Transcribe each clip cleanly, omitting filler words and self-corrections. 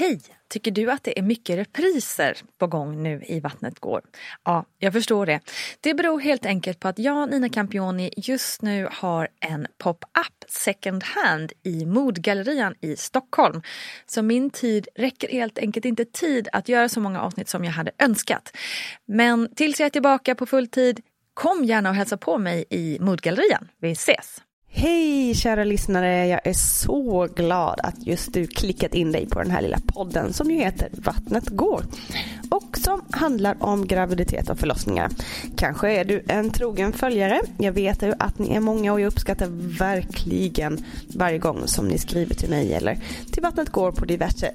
Hej! Tycker du att det är mycket repriser på gång nu i Vattnet går? Ja, jag förstår det. Det beror helt enkelt på att jag, Nina Campioni, just nu har en pop-up second hand i Modgallerian i Stockholm. Så min tid räcker helt enkelt inte tid att göra så många avsnitt som jag hade önskat. Men tills jag är tillbaka på full tid, kom gärna och hälsa på mig i Modgallerian. Vi ses! Hej kära lyssnare, jag är så glad att just du klickat in dig på den här lilla podden som ju heter Vattnet går och som handlar om graviditet och förlossningar. Kanske är du en trogen följare, jag vet ju att ni är många och jag uppskattar verkligen varje gång som ni skriver till mig eller till Vattnet går på diverse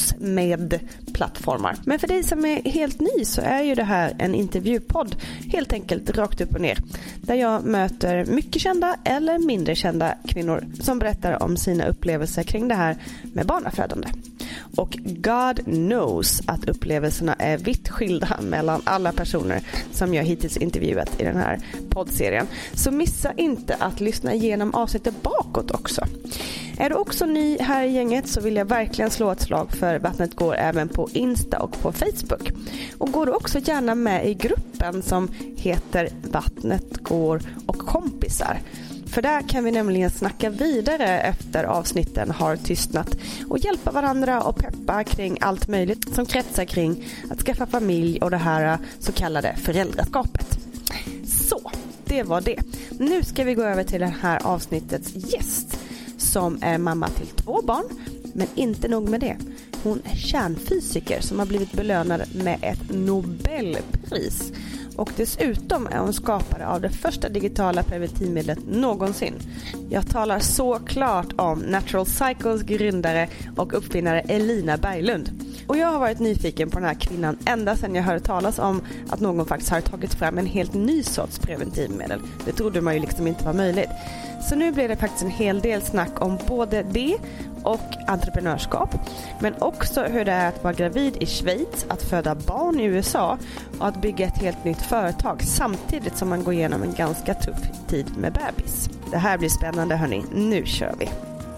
SOS-med-plattformar. Men för dig som är helt ny så är ju det här en intervjupodd, helt enkelt rakt upp och ner, där jag möter mycket kända eller mindre kända kvinnor som berättar om sina upplevelser kring det här med barnafödande. Och God knows att upplevelserna är vitt skilda mellan alla personer som jag hittills intervjuat i den här poddserien. Så missa inte att lyssna igenom avsnittet bakåt också. Är du också ny här i gänget så vill jag verkligen slå ett slag för Vattnet går även på Insta och på Facebook. Och går du också gärna med i gruppen som heter Vattnet går och kompisar. För där kan vi nämligen snacka vidare efter avsnitten har tystnat och hjälpa varandra och peppa kring allt möjligt som kretsar kring att skaffa familj och det här så kallade föräldraskapet. Så, det var det. Nu ska vi gå över till det här avsnittets gäst som är mamma till 2 barn, men inte nog med det. Hon är kärnfysiker som har blivit belönad med ett Nobelpris. Och dessutom är hon skapare av det första digitala preventivmedlet någonsin. Jag talar såklart om Natural Cycles grundare och uppfinnare Elina Berglund. Och jag har varit nyfiken på den här kvinnan ända sedan jag hörde talas om att någon faktiskt har tagit fram en helt ny sorts preventivmedel. Det trodde man ju liksom inte var möjligt. Så nu blir det faktiskt en hel del snack om både det och entreprenörskap. Men också hur det är att vara gravid i Schweiz, att föda barn i USA och att bygga ett helt nytt företag samtidigt som man går igenom en ganska tuff tid med bebis. Det här blir spännande hörni, nu kör vi!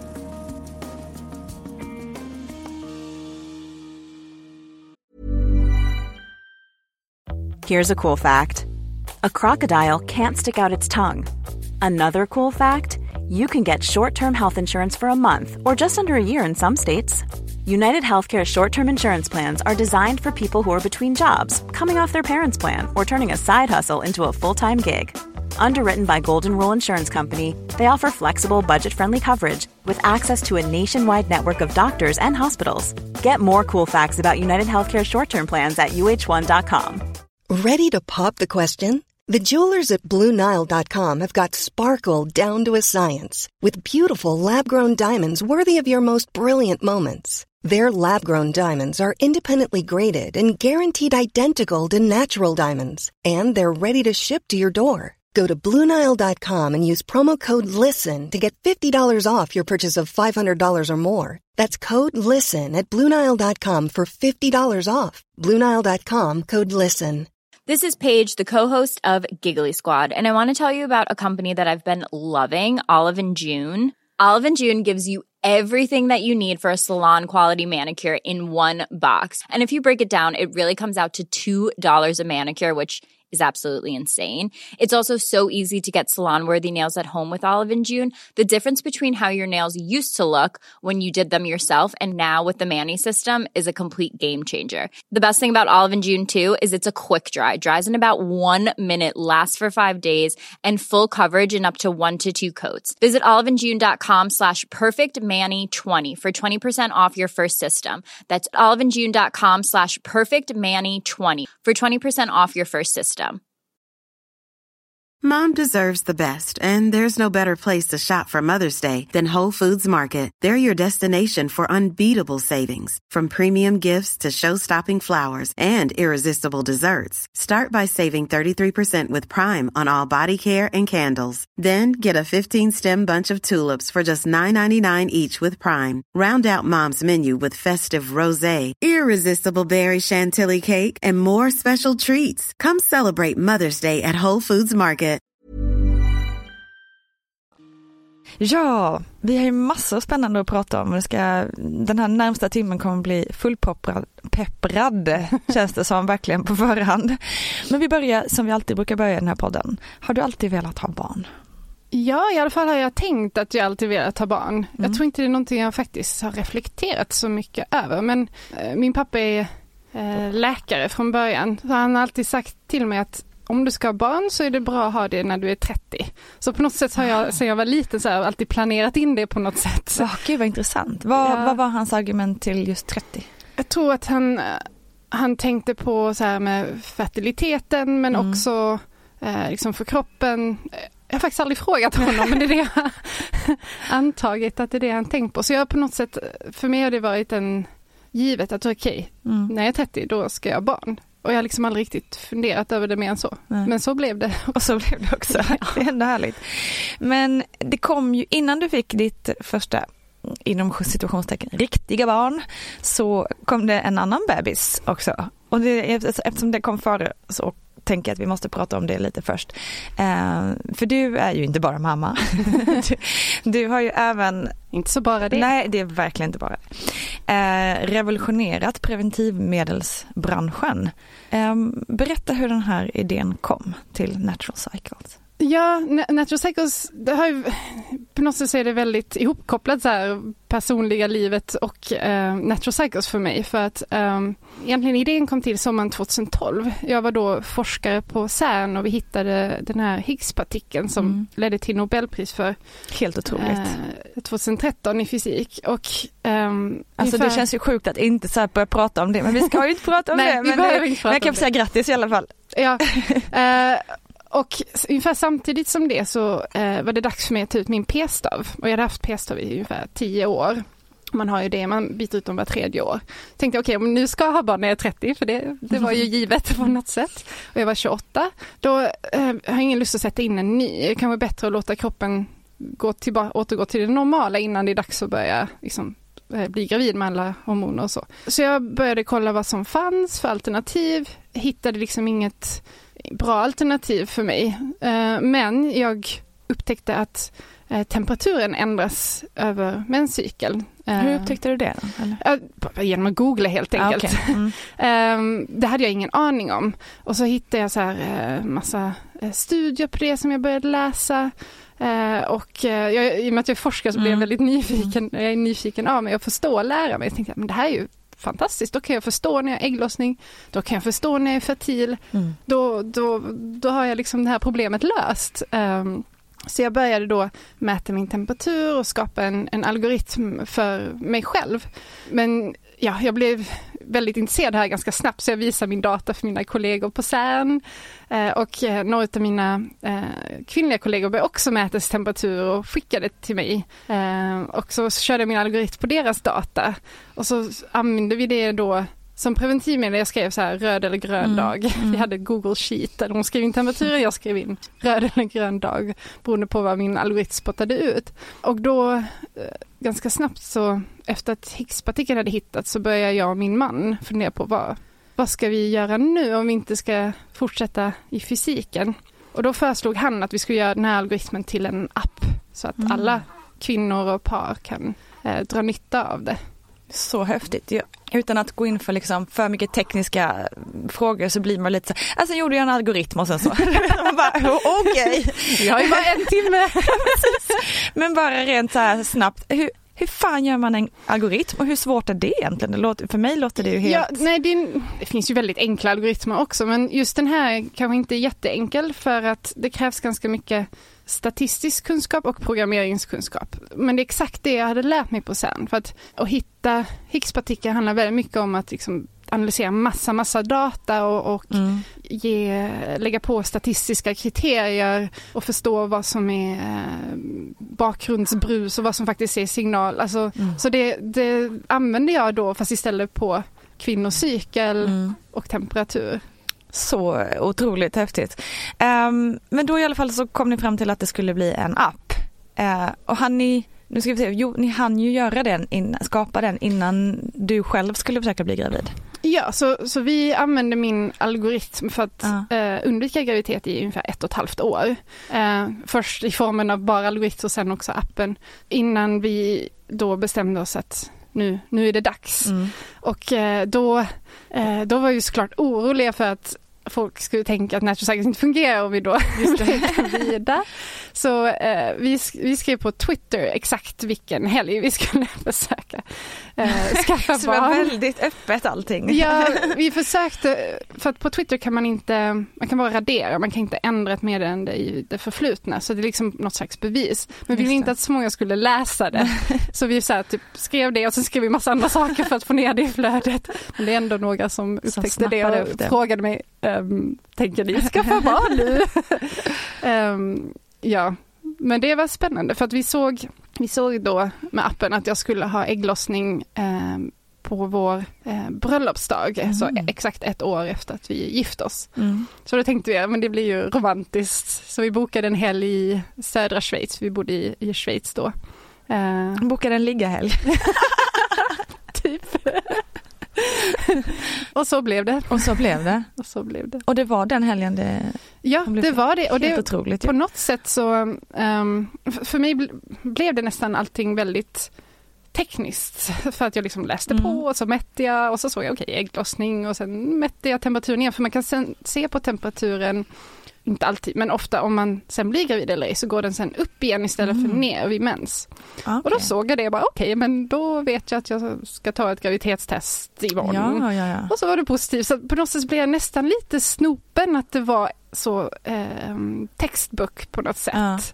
Here's a cool fact. A crocodile can't stick out its tongue. Another cool fact, you can get short-term health insurance for a month or just under a year in some states. United Healthcare short-term insurance plans are designed for people who are between jobs, coming off their parents' plan, or turning a side hustle into a full-time gig. Underwritten by Golden Rule Insurance Company, they offer flexible, budget-friendly coverage with access to a nationwide network of doctors and hospitals. Get more cool facts about United Healthcare short-term plans at uh1.com. Ready to pop the question? The jewelers at BlueNile.com have got sparkle down to a science with beautiful lab-grown diamonds worthy of your most brilliant moments. Their lab-grown diamonds are independently graded and guaranteed identical to natural diamonds, and they're ready to ship to your door. Go to BlueNile.com and use promo code LISTEN to get $50 off your purchase of $500 or more. That's code LISTEN at BlueNile.com for $50 off. BlueNile.com, code LISTEN. This is Paige, the co-host of Giggly Squad, and I want to tell you about a company that I've been loving, Olive & June. Olive & June gives you everything that you need for a salon-quality manicure in one box. And if you break it down, it really comes out to $2 a manicure, which is absolutely insane. It's also so easy to get salon-worthy nails at home with Olive & June. The difference between how your nails used to look when you did them yourself and now with the Mani system is a complete game changer. The best thing about Olive & June, too, is it's a quick dry. Dries in about 1 minute, lasts for 5 days, and full coverage in up to 1 to 2 coats. Visit oliveandjune.com/perfectmani20 for 20% off your first system. That's oliveandjune.com/perfectmani20 for 20% off your first system. Mom deserves the best, and there's no better place to shop for Mother's Day than Whole Foods Market. They're your destination for unbeatable savings, from premium gifts to show-stopping flowers and irresistible desserts. Start by saving 33% with Prime on all body care and candles. Then get a 15-stem bunch of tulips for just $9.99 each with Prime. Round out Mom's menu with festive rosé, irresistible berry chantilly cake, and more special treats. Come celebrate Mother's Day at Whole Foods Market. Ja, vi har ju massor spännande att prata om. Den här närmsta timmen kommer bli fullpepprad, känns det som, verkligen på förhand. Men vi börjar som vi alltid brukar börja i den här podden. Har du alltid velat ha barn? Ja, i alla fall har jag tänkt att jag alltid velat ha barn. Jag tror inte det är någonting jag faktiskt har reflekterat så mycket över. Men min pappa är läkare från början. Så han har alltid sagt till mig att om du ska ha barn så är det bra att ha det när du är 30. Så på något sätt har jag, sen jag var liten, så här, alltid planerat in det på något sätt. Gud vad intressant. Vad var hans argument till just 30? Jag tror att han tänkte på så här med fertiliteten, men också liksom för kroppen. Jag har faktiskt aldrig frågat honom, men det är det jag antagit att det är det han tänkt på. Så jag på något sätt, för mig har det varit givet att när jag är 30 då ska jag ha barn. Och jag har liksom aldrig riktigt funderat över det mer än så. Nej. Men så blev det. Och så blev det också. Ja. Det är ändå härligt. Men det kom ju, innan du fick ditt första, inom situationstecken, riktiga barn, så kom det en annan bebis också. Och eftersom det kom före så tänker jag att vi måste prata om det lite först. För du är ju inte bara mamma. Du har ju även... Inte så bara det. Nej, det är verkligen inte bara det. Revolutionerat preventivmedelsbranschen. Berätta hur den här idén kom till Natural Cycles. Ja, Natural Cycles, det har ju, på något sätt är det väldigt ihopkopplat så här, personliga livet och Natural Cycles för mig. För att egentligen idén kom till sommaren 2012. Jag var då forskare på CERN och vi hittade den här Higgs-partikeln som ledde till Nobelpris för helt otroligt 2013 i fysik. Och alltså det känns ju sjukt att inte så här börja prata om det, men vi ska ju inte prata om det. Men jag kan säga grattis i alla fall. Ja. Och ungefär samtidigt som det så var det dags för mig att ta ut min p-stav. Och jag hade haft p-stav i ungefär 10 år. Man har ju det, man byter ut dem var 3:e år. Tänkte okej, om nu ska jag ha barn när jag är 30, för det var ju givet på något sätt. Och jag var 28. Då har jag ingen lust att sätta in en ny. Det kan vara bättre att låta kroppen återgå till det normala innan det är dags att börja liksom, bli gravid med alla hormoner och så. Så jag började kolla vad som fanns för alternativ. Hittade liksom inget bra alternativ för mig. Men jag upptäckte att temperaturen ändras över menscykeln. Hur upptäckte du det då? Eller? Genom att googla helt enkelt. Okay. Det hade jag ingen aning om. Och så hittade jag så här massa studier på det som jag började läsa. Och i och med att jag forskar så blev jag väldigt nyfiken. Jag är nyfiken av mig och förstå och lära mig. Jag tänkte, men det här är ju fantastiskt. Då kan jag förstå när jag har ägglossning. Då kan jag förstå när jag är fertil. Då har jag liksom det här problemet löst. Så jag började då mäta min temperatur och skapa en algoritm för mig själv. Men ja, jag blev väldigt intresserad här ganska snabbt, så jag visade min data för mina kollegor på CERN. Och några av mina kvinnliga kollegor började också mäta sin temperatur och skickade det till mig. Och så körde jag min algoritm på deras data. Och så använde vi det då som preventivmedel. Jag skrev så här röd eller grön dag. Vi hade Google Sheet där de skrev in temperaturen, jag skrev in röd eller grön dag beroende på vad min algoritm spottade ut. Och då ganska snabbt så efter att Higgs-partikeln hade hittats så började jag och min man fundera på vad ska vi göra nu om vi inte ska fortsätta i fysiken. Och då föreslog han att vi skulle göra den här algoritmen till en app så att alla kvinnor och par kan dra nytta av det. Så häftigt. Ja. Utan att gå in för, liksom, för mycket tekniska frågor så blir man lite så alltså gjorde jag en algoritm och sen så. Man bara, okej. Jag har ju bara en timme. Men bara rent så här snabbt. Hur fan gör man en algoritm och hur svårt är det egentligen? För mig låter det ju helt... Ja, nej, det finns ju väldigt enkla algoritmer också, men just den här kanske inte är jätteenkel för att det krävs ganska mycket statistisk kunskap och programmeringskunskap. Men det är exakt det jag hade lärt mig på CERN. För att hitta Higgs-partikeln handlar väldigt mycket om att liksom analysera massa data och lägga på statistiska kriterier och förstå vad som är bakgrundsbrus och vad som faktiskt är signal. Alltså, så det använder jag då fast istället på kvinnocykel och temperatur. Så otroligt häftigt. Men då i alla fall så kom ni fram till att det skulle bli en app. Och ni hann ju göra den, skapa den innan du själv skulle försöka bli gravid. Ja, så vi använder min algoritm för att undvika graviditet i ungefär 1,5 år. Först i formen av bara algoritm och sen också appen. Innan vi då bestämde oss att nu är det dags. Och då var vi såklart oroliga för att folk skulle tänka att natural cycles inte fungerar om vi då blir gravida. Så vi skrev på Twitter exakt vilken helg vi skulle försöka skaffa barn. Så det var väldigt öppet allting. Ja, vi försökte, för att på Twitter kan man kan bara radera, man kan inte ändra ett meddelande i det förflutna, så det är liksom något slags bevis. Men vi ville inte att så många skulle läsa det. Så vi så här, typ, skrev det och sen skrev vi massa andra saker för att få ner det i flödet. Men det är ändå några som upptäckte det och frågade mig, tänker ni skaffa barn nu? Ja, men det var spännande för att vi såg då med appen att jag skulle ha ägglossning på vår bröllopsdag, så exakt 1 år efter att vi gift oss. Så då tänkte vi, men det blir ju romantiskt. Så vi bokade en helg i södra Schweiz, vi bodde i Schweiz då. Bokade en liggahelg. Typ. Och så blev det. Och det var den helgen det... Ja, det var det. Och det otroligt, på något sätt så... för mig blev det nästan allting väldigt tekniskt. För att jag liksom läste på och så mätte jag och så såg jag ägglossning och sen mätte jag temperaturen igen. För man kan sen se på temperaturen, inte alltid, men ofta om man sen blir gravid eller ej så går den sen upp igen istället för ner vid mens. Okay. Och då såg jag det och bara men då vet jag att jag ska ta ett graviditetstest imorgon. Ja. Och så var det positivt. Så på något sätt blev jag nästan lite snopen att det var så textbook på något sätt.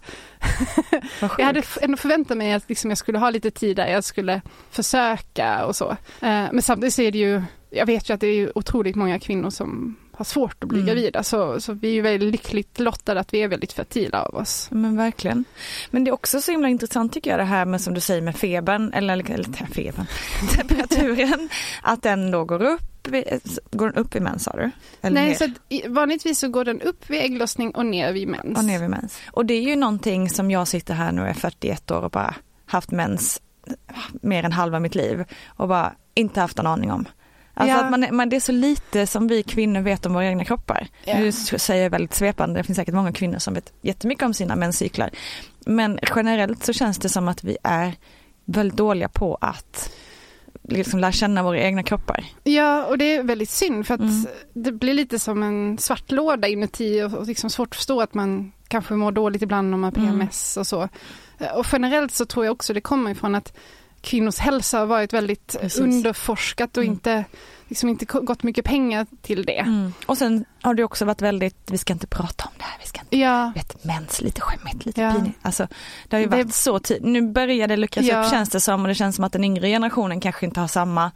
Jag hade ändå förväntat mig att liksom jag skulle ha lite tid där jag skulle försöka och så. Men samtidigt så är det ju, jag vet ju att det är otroligt många kvinnor som har svårt att bli gravida. Så vi är ju väldigt lyckligt lottade att vi är väldigt fertila av oss. Men verkligen. Men det är också så himla intressant tycker jag det här med, som du säger, med febern eller temperaturen, att den då går upp i mens, sa du? Eller nej, så vanligtvis så går den upp vid ägglossning och ner vid mens. Och det är ju någonting som jag sitter här nu, är 41 år och bara haft mens mer än halva mitt liv och bara inte haft en aning om. Alltså att det är så lite som vi kvinnor vet om våra egna kroppar. Nu säger jag väldigt svepande, det finns säkert många kvinnor som vet jättemycket om sina menscyklar. Men generellt så känns det som att vi är väldigt dåliga på att liksom lära känna våra egna kroppar. Ja, och det är väldigt synd för att det blir lite som en svart låda inuti och liksom svårt att förstå att man kanske mår dåligt ibland om man har PMS och så. Och generellt så tror jag också det kommer ifrån att kvinnors hälsa har varit väldigt underforskat och inte gått mycket pengar till det. Och sen har det också varit väldigt, vi ska inte prata om det här, vi ska inte, mens, lite skämmigt, lite pinigt. Alltså, det har ju varit så tid. Nu börjar det luckras upp, känns det som, och det känns som att den yngre generationen kanske inte har samma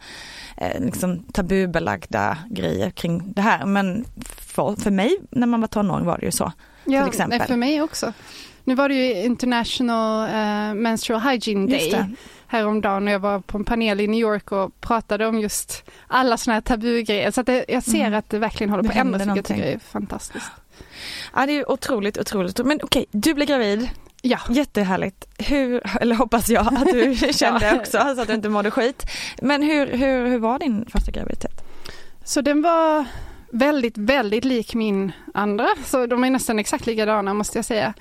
tabubelagda grejer kring det här. Men för mig, när man var tonåring var det ju så, till exempel. Ja, för mig också. Nu var det ju International Menstrual Hygiene Day häromdagen när jag var på en panel i New York och pratade om just alla såna här tabugrejer. Så att jag ser att det verkligen håller på att ändras, vilket jag tycker är fantastiskt. Ja, det är otroligt. Men okej, du blir gravid. Ja. Jättehärligt. Eller hoppas jag att du kände också, så att du inte mådde skit. Men hur var din första graviditet? Så den var väldigt, väldigt lik min andra. Så de är nästan exakt likadana, måste jag säga.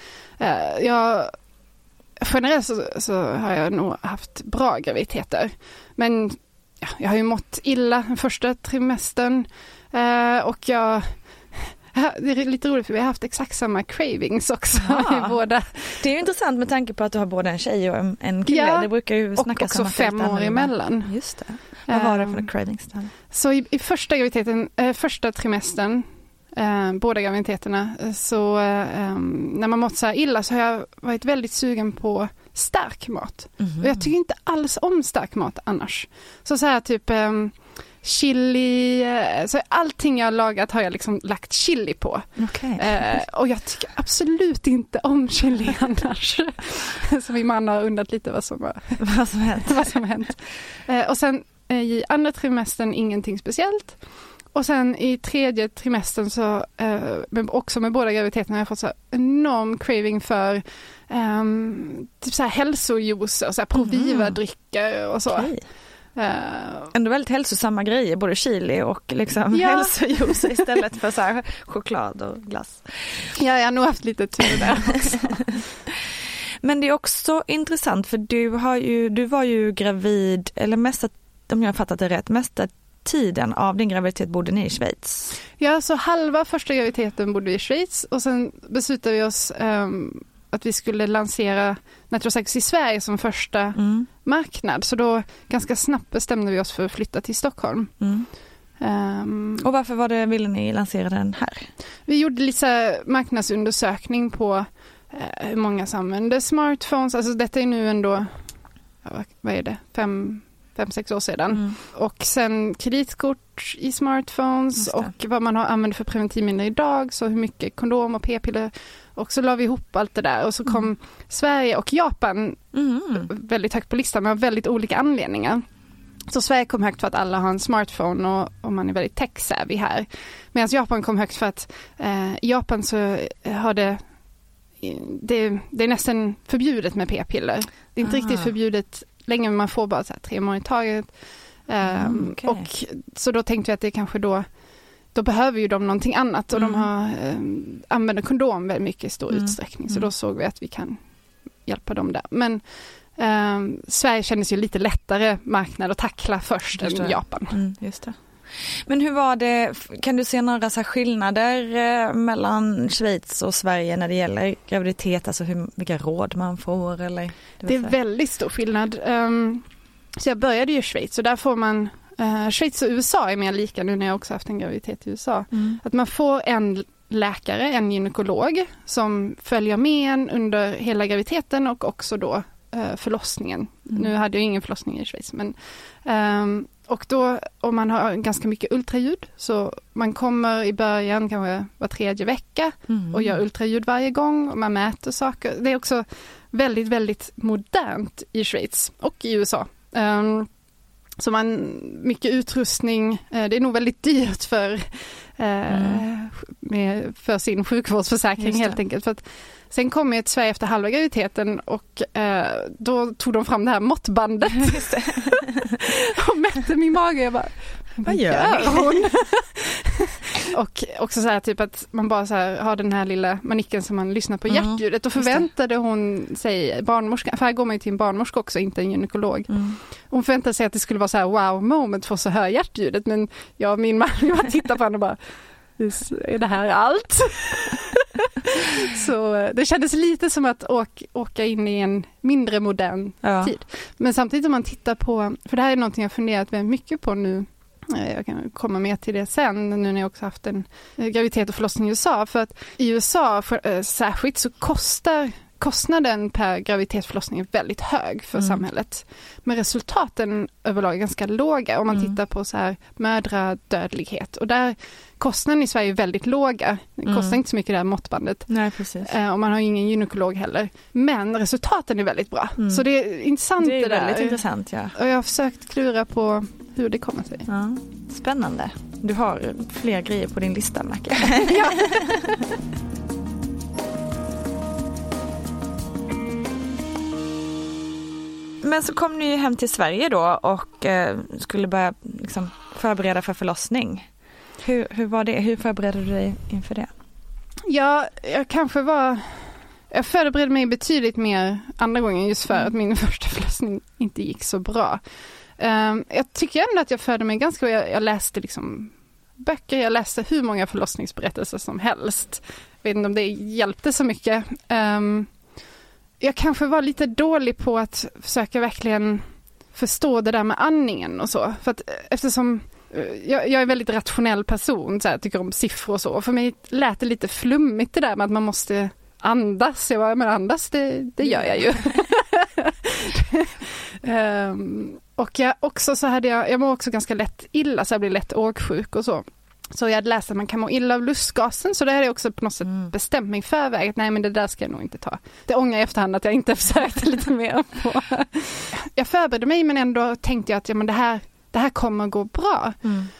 Generellt så har jag nog haft bra graviditeter. Men jag har ju mått illa den första trimestern. Och det är lite roligt för vi har haft exakt samma cravings också i båda. Det är ju intressant med tanke på att du har både en tjej och en kille. Ja, det brukar ju snacka och också 5 år emellan. Just det. Vad var det för cravings? Så i första graviditeten, första trimestern, båda graviditeterna, så när man mått så här illa så har jag varit väldigt sugen på stark mat. Och jag tycker inte alls om stark mat annars. Så här typ chili, så allting jag har lagat har jag liksom lagt chili på. Okay. Och jag tycker absolut inte om chili annars. Så min man har undrat lite vad som har hänt. Och sen i andra trimestern ingenting speciellt. Och sen i tredje trimestern så också med båda graviditeterna har jag fått så enorm craving för typ så här hälsojuice och så här Proviva-drycker och så. Okay. Ändå väldigt hälsosamma grejer, både chili och liksom hälsojuice istället för så här choklad och glass. Ja, jag har nog haft lite tur där också. Men det är också intressant för du var ju gravid, eller mesta, om jag har fattat det rätt, mesta tiden av din graviditet bodde ni i Schweiz. Ja, så halva första graviditeten bodde vi i Schweiz och sen beslutade vi oss att vi skulle lansera Natural Sex i Sverige som första marknad. Så då ganska snabbt bestämde vi oss för att flytta till Stockholm. Och varför ville ni lansera den här? Vi gjorde lite marknadsundersökning på hur många som använder smartphones. Alltså detta är nu ändå, vad är det, 5-6 år sedan. Och sen kreditkort i smartphones och vad man har använt för preventivmedel idag. Så hur mycket kondom och p-piller. Och så la vi ihop allt det där. Och så kom Sverige och Japan väldigt högt på listan med väldigt olika anledningar. Så Sverige kom högt för att alla har en smartphone och man är väldigt tech-savvy här. Medan Japan kom högt för att i Japan så har det är nästan förbjudet med p-piller. Det är inte riktigt förbjudet länge, men man får bara så här 3 månader i taget. Okay. Och så då tänkte vi att det kanske då behöver ju de någonting annat och de har använder kondom väldigt mycket i stor utsträckning. Så då såg vi att vi kan hjälpa dem där. Men Sverige kändes ju lite lättare marknad att tackla först än Japan. Just det. Men hur var det, kan du se några så här skillnader mellan Schweiz och Sverige när det gäller graviditet, alltså vilka råd man får? Eller, det är väldigt stor skillnad. Så jag började ju i Schweiz och där får man, Schweiz och USA är mer lika nu när jag också haft en graviditet i USA. Att man får en läkare, en gynekolog som följer med en under hela graviditeten och också då förlossningen. Nu hade jag ingen förlossning i Schweiz, men och då, om man har ganska mycket ultraljud, så man kommer i början kanske var 3:e vecka och gör ultraljud varje gång och man mäter saker. Det är också väldigt, väldigt modernt i Schweiz och i USA. Så mycket utrustning, det är nog väldigt dyrt för sin sjukvårdsförsäkring helt enkelt. För att sen kom jag till Sverige efter halva graviditeten och då tog de fram det här måttbandet och mätte min mage. Jag bara, vad gör hon? Och också så här typ att man bara så här har den här lilla manicken som man lyssnar på hjärtljudet. Och förväntade hon sig, barnmorska, för här går man ju till en barnmorska också, inte en gynekolog. Hon förväntade sig att det skulle vara så här wow moment för så hör hjärtljudet. Men jag och min man, vi bara tittar på henne och bara, är det här allt? Så det kändes lite som att åka in i en mindre modern tid. Men samtidigt om man tittar på, för det här är någonting jag funderat väldigt mycket på nu, jag kan komma med till det sen nu när jag också haft en graviditet och förlossning i USA, för att i USA särskilt så kostnaden per graviditetsförlossning är väldigt hög för samhället. Men resultaten överlag är ganska låga om man tittar på så här mödradödlighet. Och där kostnaden i Sverige är väldigt låga. Det kostar inte så mycket det här måttbandet. Nej, precis. Och man har ju ingen gynekolog heller. Men resultaten är väldigt bra. Så det är intressant det där. Det är väldigt intressant, ja. Och jag har försökt klura på hur det kommer sig. Ja. Spännande. Du har fler grejer på din lista, Macke. Ja. Men så kom ni hem till Sverige då och skulle börja liksom förbereda för förlossning. Hur var det? Hur förberedde du dig inför det? Ja, jag förberedde mig betydligt mer andra gången just för att min första förlossning inte gick så bra. Jag tycker ändå att jag förberedde mig ganska bra. Jag läste liksom böcker, jag läste hur många förlossningsberättelser som helst. Jag vet inte om det hjälpte så mycket. Jag kanske var lite dålig på att försöka verkligen förstå det där med andningen och så. För att eftersom jag är en väldigt rationell person, så här, tycker om siffror och så. Och för mig lät det lite flummigt det där med att man måste andas. Jag bara, men andas, det gör jag ju. Och jag mår också ganska lätt illa, så jag blir lätt åksjuk och så. Så jag hade läst att man kan må illa av lustgasen, så det hade jag också på något sätt bestämt mig förväg att nej, men det där ska jag nog inte ta. Det ångrar jag i efterhand att jag inte försökte lite mer på. Jag förberedde mig, men ändå tänkte jag att ja, men det här kommer gå bra.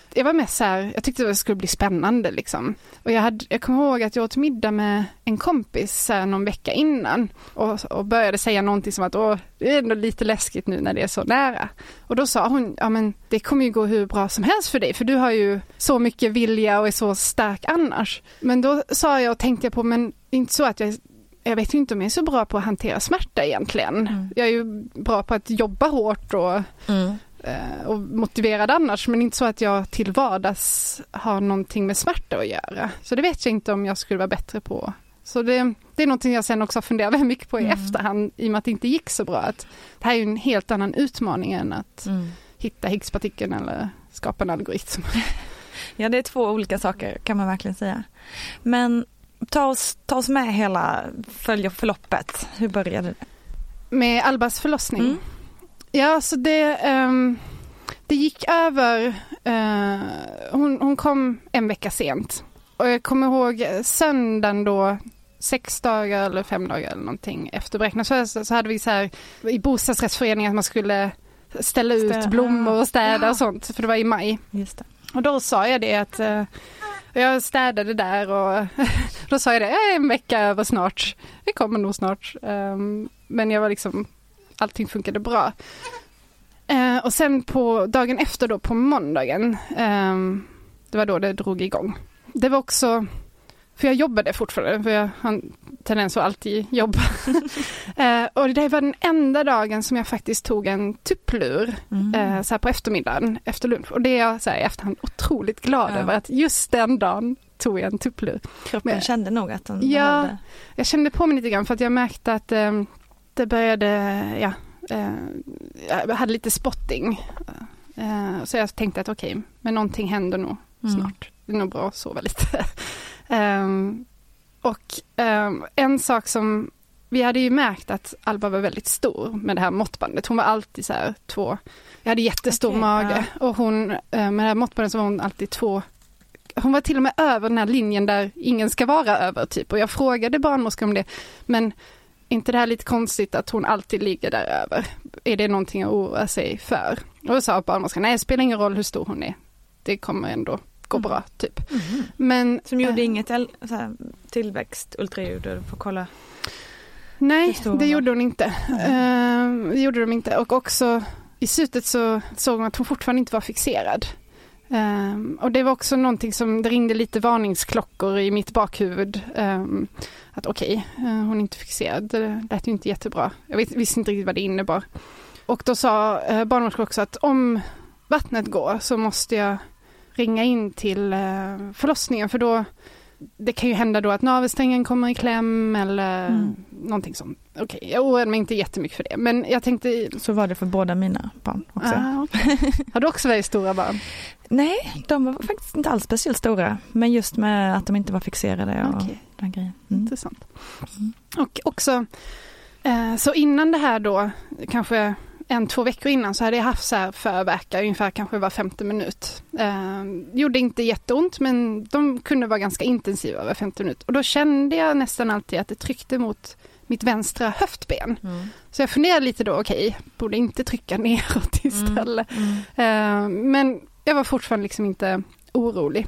jag var mest så här, jag tyckte det skulle bli spännande liksom. Och jag kommer ihåg att jag åt middag med en kompis så här, någon vecka innan och började säga någonting som att det är ändå lite läskigt nu när det är så nära. Och då sa hon, ja men det kommer ju gå hur bra som helst för dig, för du har ju så mycket vilja och är så stark annars. Men då sa jag och tänkte på, men inte så att jag vet ju inte om jag är så bra på att hantera smärta egentligen. Jag är ju bra på att jobba hårt och motiverad annars, men inte så att jag till vardags har någonting med smärta att göra. Så det vet jag inte om jag skulle vara bättre på. Så det är någonting jag sen också funderar väldigt mycket på i efterhand, i och med att det inte gick så bra. Att det här är ju en helt annan utmaning än att hitta Higgspartikeln eller skapa en algoritm. Ja, det är 2 olika saker kan man verkligen säga. Men ta oss med hela förloppet. Hur började det? Med Albas förlossning? Ja, så det gick över. Hon kom en vecka sent. Och jag kommer ihåg söndagen då, 6 dagar eller 5 dagar eller någonting efter beräkningsfödelsen, så hade vi så här i bostadsrättsföreningen att man skulle ställa ut blommor och städa och sånt, för det var i maj. Just det. Och då sa jag det att jag städade där och då sa jag det, en vecka över snart. Vi kommer nog snart. Men jag var liksom, allting funkade bra. Och sen på dagen efter då, på måndagen, det var då det drog igång. Det var också, för jag jobbade fortfarande, för jag har en tendens att alltid jobba. Och det var den enda dagen som jag faktiskt tog en tupplur så här på eftermiddagen, efter lunch. Och det är jag så här i efterhand otroligt glad över, att just den dagen tog jag en tupplur. Kroppen kände nog att den behövde. Jag kände på mig lite grann, för att jag märkte att det började, jag hade lite spotting. Så jag tänkte att okej, men någonting händer nog snart. Det är nog bra att sova lite. En sak som vi hade ju märkt, att Alba var väldigt stor med det här måttbandet. Hon var alltid så här 2. Jag hade jättestor mage och hon med det här måttbandet så var hon alltid 2. Hon var till och med över den här linjen där ingen ska vara över typ. Och jag frågade barnmorskan om det, men inte det här lite konstigt att hon alltid ligger där över? Är det någonting att oroa sig för? Och då sa barnmorskan, nej, det spelar ingen roll hur stor hon är. Det kommer ändå gå bra typ. Men som gjorde inget tillväxt ultraljud och får kolla. Nej, det gjorde hon inte. Det gjorde de inte. Och också i slutet så såg hon att hon fortfarande inte var fixerad. Och det var också någonting som, det ringde lite varningsklockor i mitt bakhuvud. Att okej, hon är inte fixerad. Det lät ju inte jättebra. Jag visste inte riktigt vad det innebar. Och då sa barnmorskan också att om vattnet går så måste jag ringa in till förlossningen, för då det kan ju hända då att navelsträngen kommer i kläm eller någonting sånt. Okej, jag oroade mig inte jättemycket för det, men jag tänkte... Så var det för båda mina barn också. Okay. Har du också väldigt stora barn? Nej, de var faktiskt inte alls speciellt stora, men just med att de inte var fixerade och den grejen. Intressant. Och också så innan det här då, kanske 1-2 veckor innan, så hade jag haft så här förvärkar ungefär kanske var 50 minut. Gjorde inte jätteont, men de kunde vara ganska intensiva över 50 minuter. Och då kände jag nästan alltid att det tryckte mot mitt vänstra höftben. Så jag funderade lite då, okej, borde inte trycka neråt istället. Men jag var fortfarande liksom inte orolig.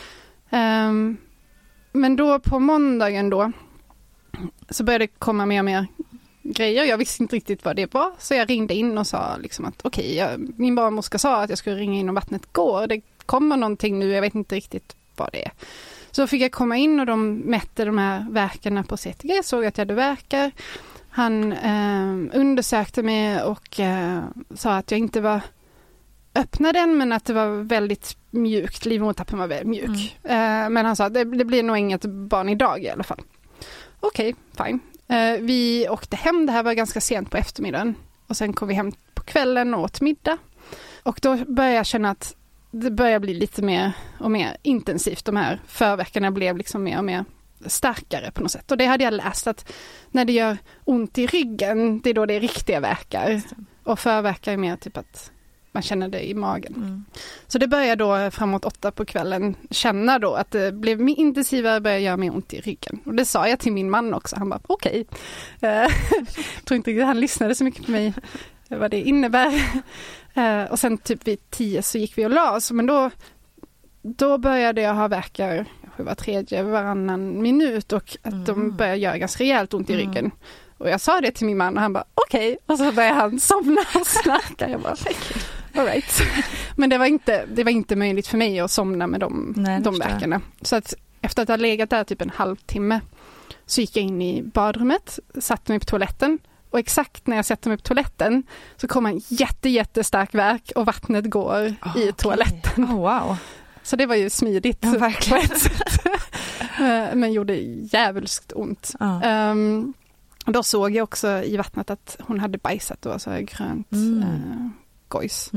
Men då på måndagen då så började det komma mer och mer grejer. Jag visste inte riktigt vad det var, så jag ringde in och sa liksom att okej, min barnmorska sa att jag skulle ringa in om vattnet går. Det kommer någonting nu, jag vet inte riktigt vad det är. Så fick jag komma in och de mätte de här värkarna på CTG, såg att jag hade värkar. Han undersökte mig och sa att jag inte var öppnade den, men att det var väldigt mjukt. Livmodertappen var väldigt mjuk. Men han sa att det blir nog inget barn idag i alla fall. Okej, fine. Vi åkte hem, det här var ganska sent på eftermiddagen. Och sen kom vi hem på kvällen och åt middag. Och då började jag känna att det börjar bli lite mer och mer intensivt. De här förvärkarna blev liksom mer och mer starkare på något sätt. Och det hade jag läst, att när det gör ont i ryggen, det är då det är riktiga värkar. Och förvärkar är mer typ att man känner det i magen. Så det började då framåt 8 på kvällen känna då att det blev mer intensivare, började göra mer ont i ryggen. Och det sa jag till min man också. Han bara, okej. Jag tror inte han lyssnade så mycket på mig vad det innebär. Och sen typ vid 10 så gick vi och la oss. Men då då började jag ha värkar var tredje, varannan minut och att de började göra ganska rejält ont i ryggen. Och jag sa det till min man och han bara okej. Och så började han somna och snarka. Jag bara all right. Men det var inte möjligt för mig att somna med de värkarna. Så att efter att jag legat där typ en halvtimme så gick jag in i badrummet, satte mig på toaletten. Och exakt när jag sätter mig på toaletten så kommer en jättestark värk och vattnet går i toaletten. Oh, wow. Så det var ju smidigt. Ja, verkligen. Men gjorde jävligt ont. Då såg jag också i vattnet att hon hade bajsat och så här grönt gojs.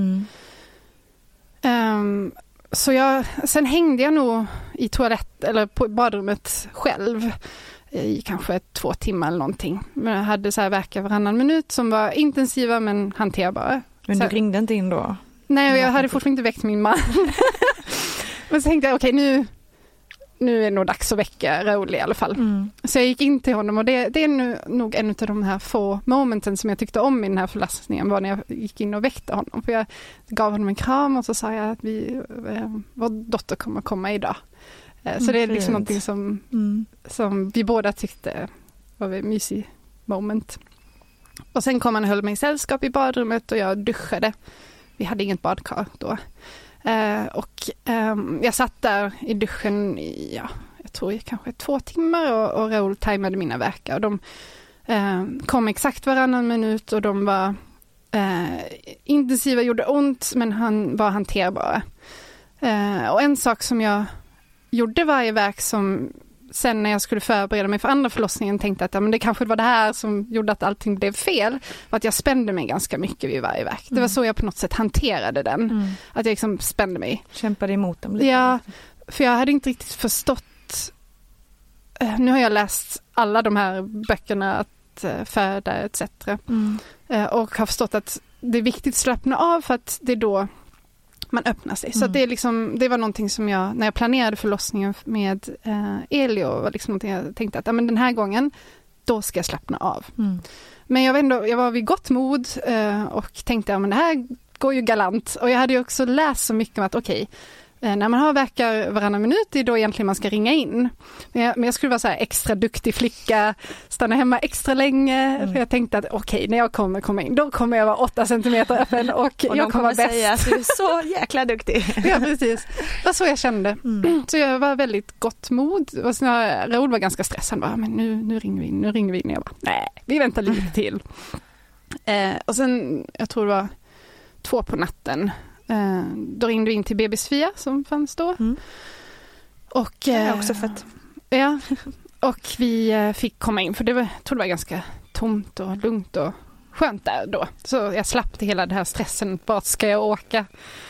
Så sen hängde jag nog i toalett eller på badrummet själv i kanske 2 timmar eller någonting. Men jag hade så här värkar varannan minut som var intensiva men hanterbara. Men du ringde inte in då? Nej, jag hade fortfarande inte väckt min man. Men så tänkte jag okej, nu är det nog dags att väcka Raoul i alla fall. Så jag gick in till honom och det är nog en av de här få momenten som jag tyckte om i den här förlossningen var när jag gick in och väckte honom. För jag gav honom en kram och så sa jag att vår dotter kommer komma idag. Så det är liksom någonting som vi båda tyckte var ett mysigt moment. Och sen kom han och höll mig i sällskap i badrummet och jag duschade. Vi hade inget badkar då. Jag satt där i duschen i, jag tror kanske 2 timmar och Raoul tajmade mina värkar. Och de kom exakt varannan minut och de var intensiva, gjorde ont men han var hanterbara. Och en sak som jag gjorde varje värk som sen när jag skulle förbereda mig för andra förlossningen tänkte att men det kanske var det här som gjorde att allting blev fel. Var att jag spände mig ganska mycket vid varje värk. Det var så jag på något sätt hanterade den. Att jag liksom spände mig. Kämpade emot dem lite. Ja, för jag hade inte riktigt förstått. Nu har jag läst alla de här böckerna att föda etc. Och har förstått att det är viktigt att slappna av för att det är då man öppnar sig. Så det är liksom, det var någonting som jag, när jag planerade förlossningen med Elio, var liksom någonting jag tänkte att men den här gången, då ska jag slappna av. Men jag var vid gott mod och tänkte men det här går ju galant. Och jag hade ju också läst så mycket om att när man har värkar varannan minut, det är då egentligen man ska ringa in. Men jag skulle vara så här extra duktig flicka, stanna hemma extra länge. För jag tänkte att när jag kommer komma in, då kommer jag vara 8 centimeter öppen och jag kommer vara bäst. Säga att du är så jäkla duktig. Ja, precis. Det var så jag kände. Så jag var väldigt gott mod. Och sen Raoul var ganska stressad. Han bara, men nu ringer vi in. Jag bara, nej, vi väntar lite till. Och sen, jag tror det var 2 på natten. Då ringde vi in till BB Sofia som fanns då. Och det är också fett. Ja, och vi fick komma in för jag tror det var ganska tomt och lugnt och skönt där då. Så jag slapp till hela den här stressen. Vart ska jag åka?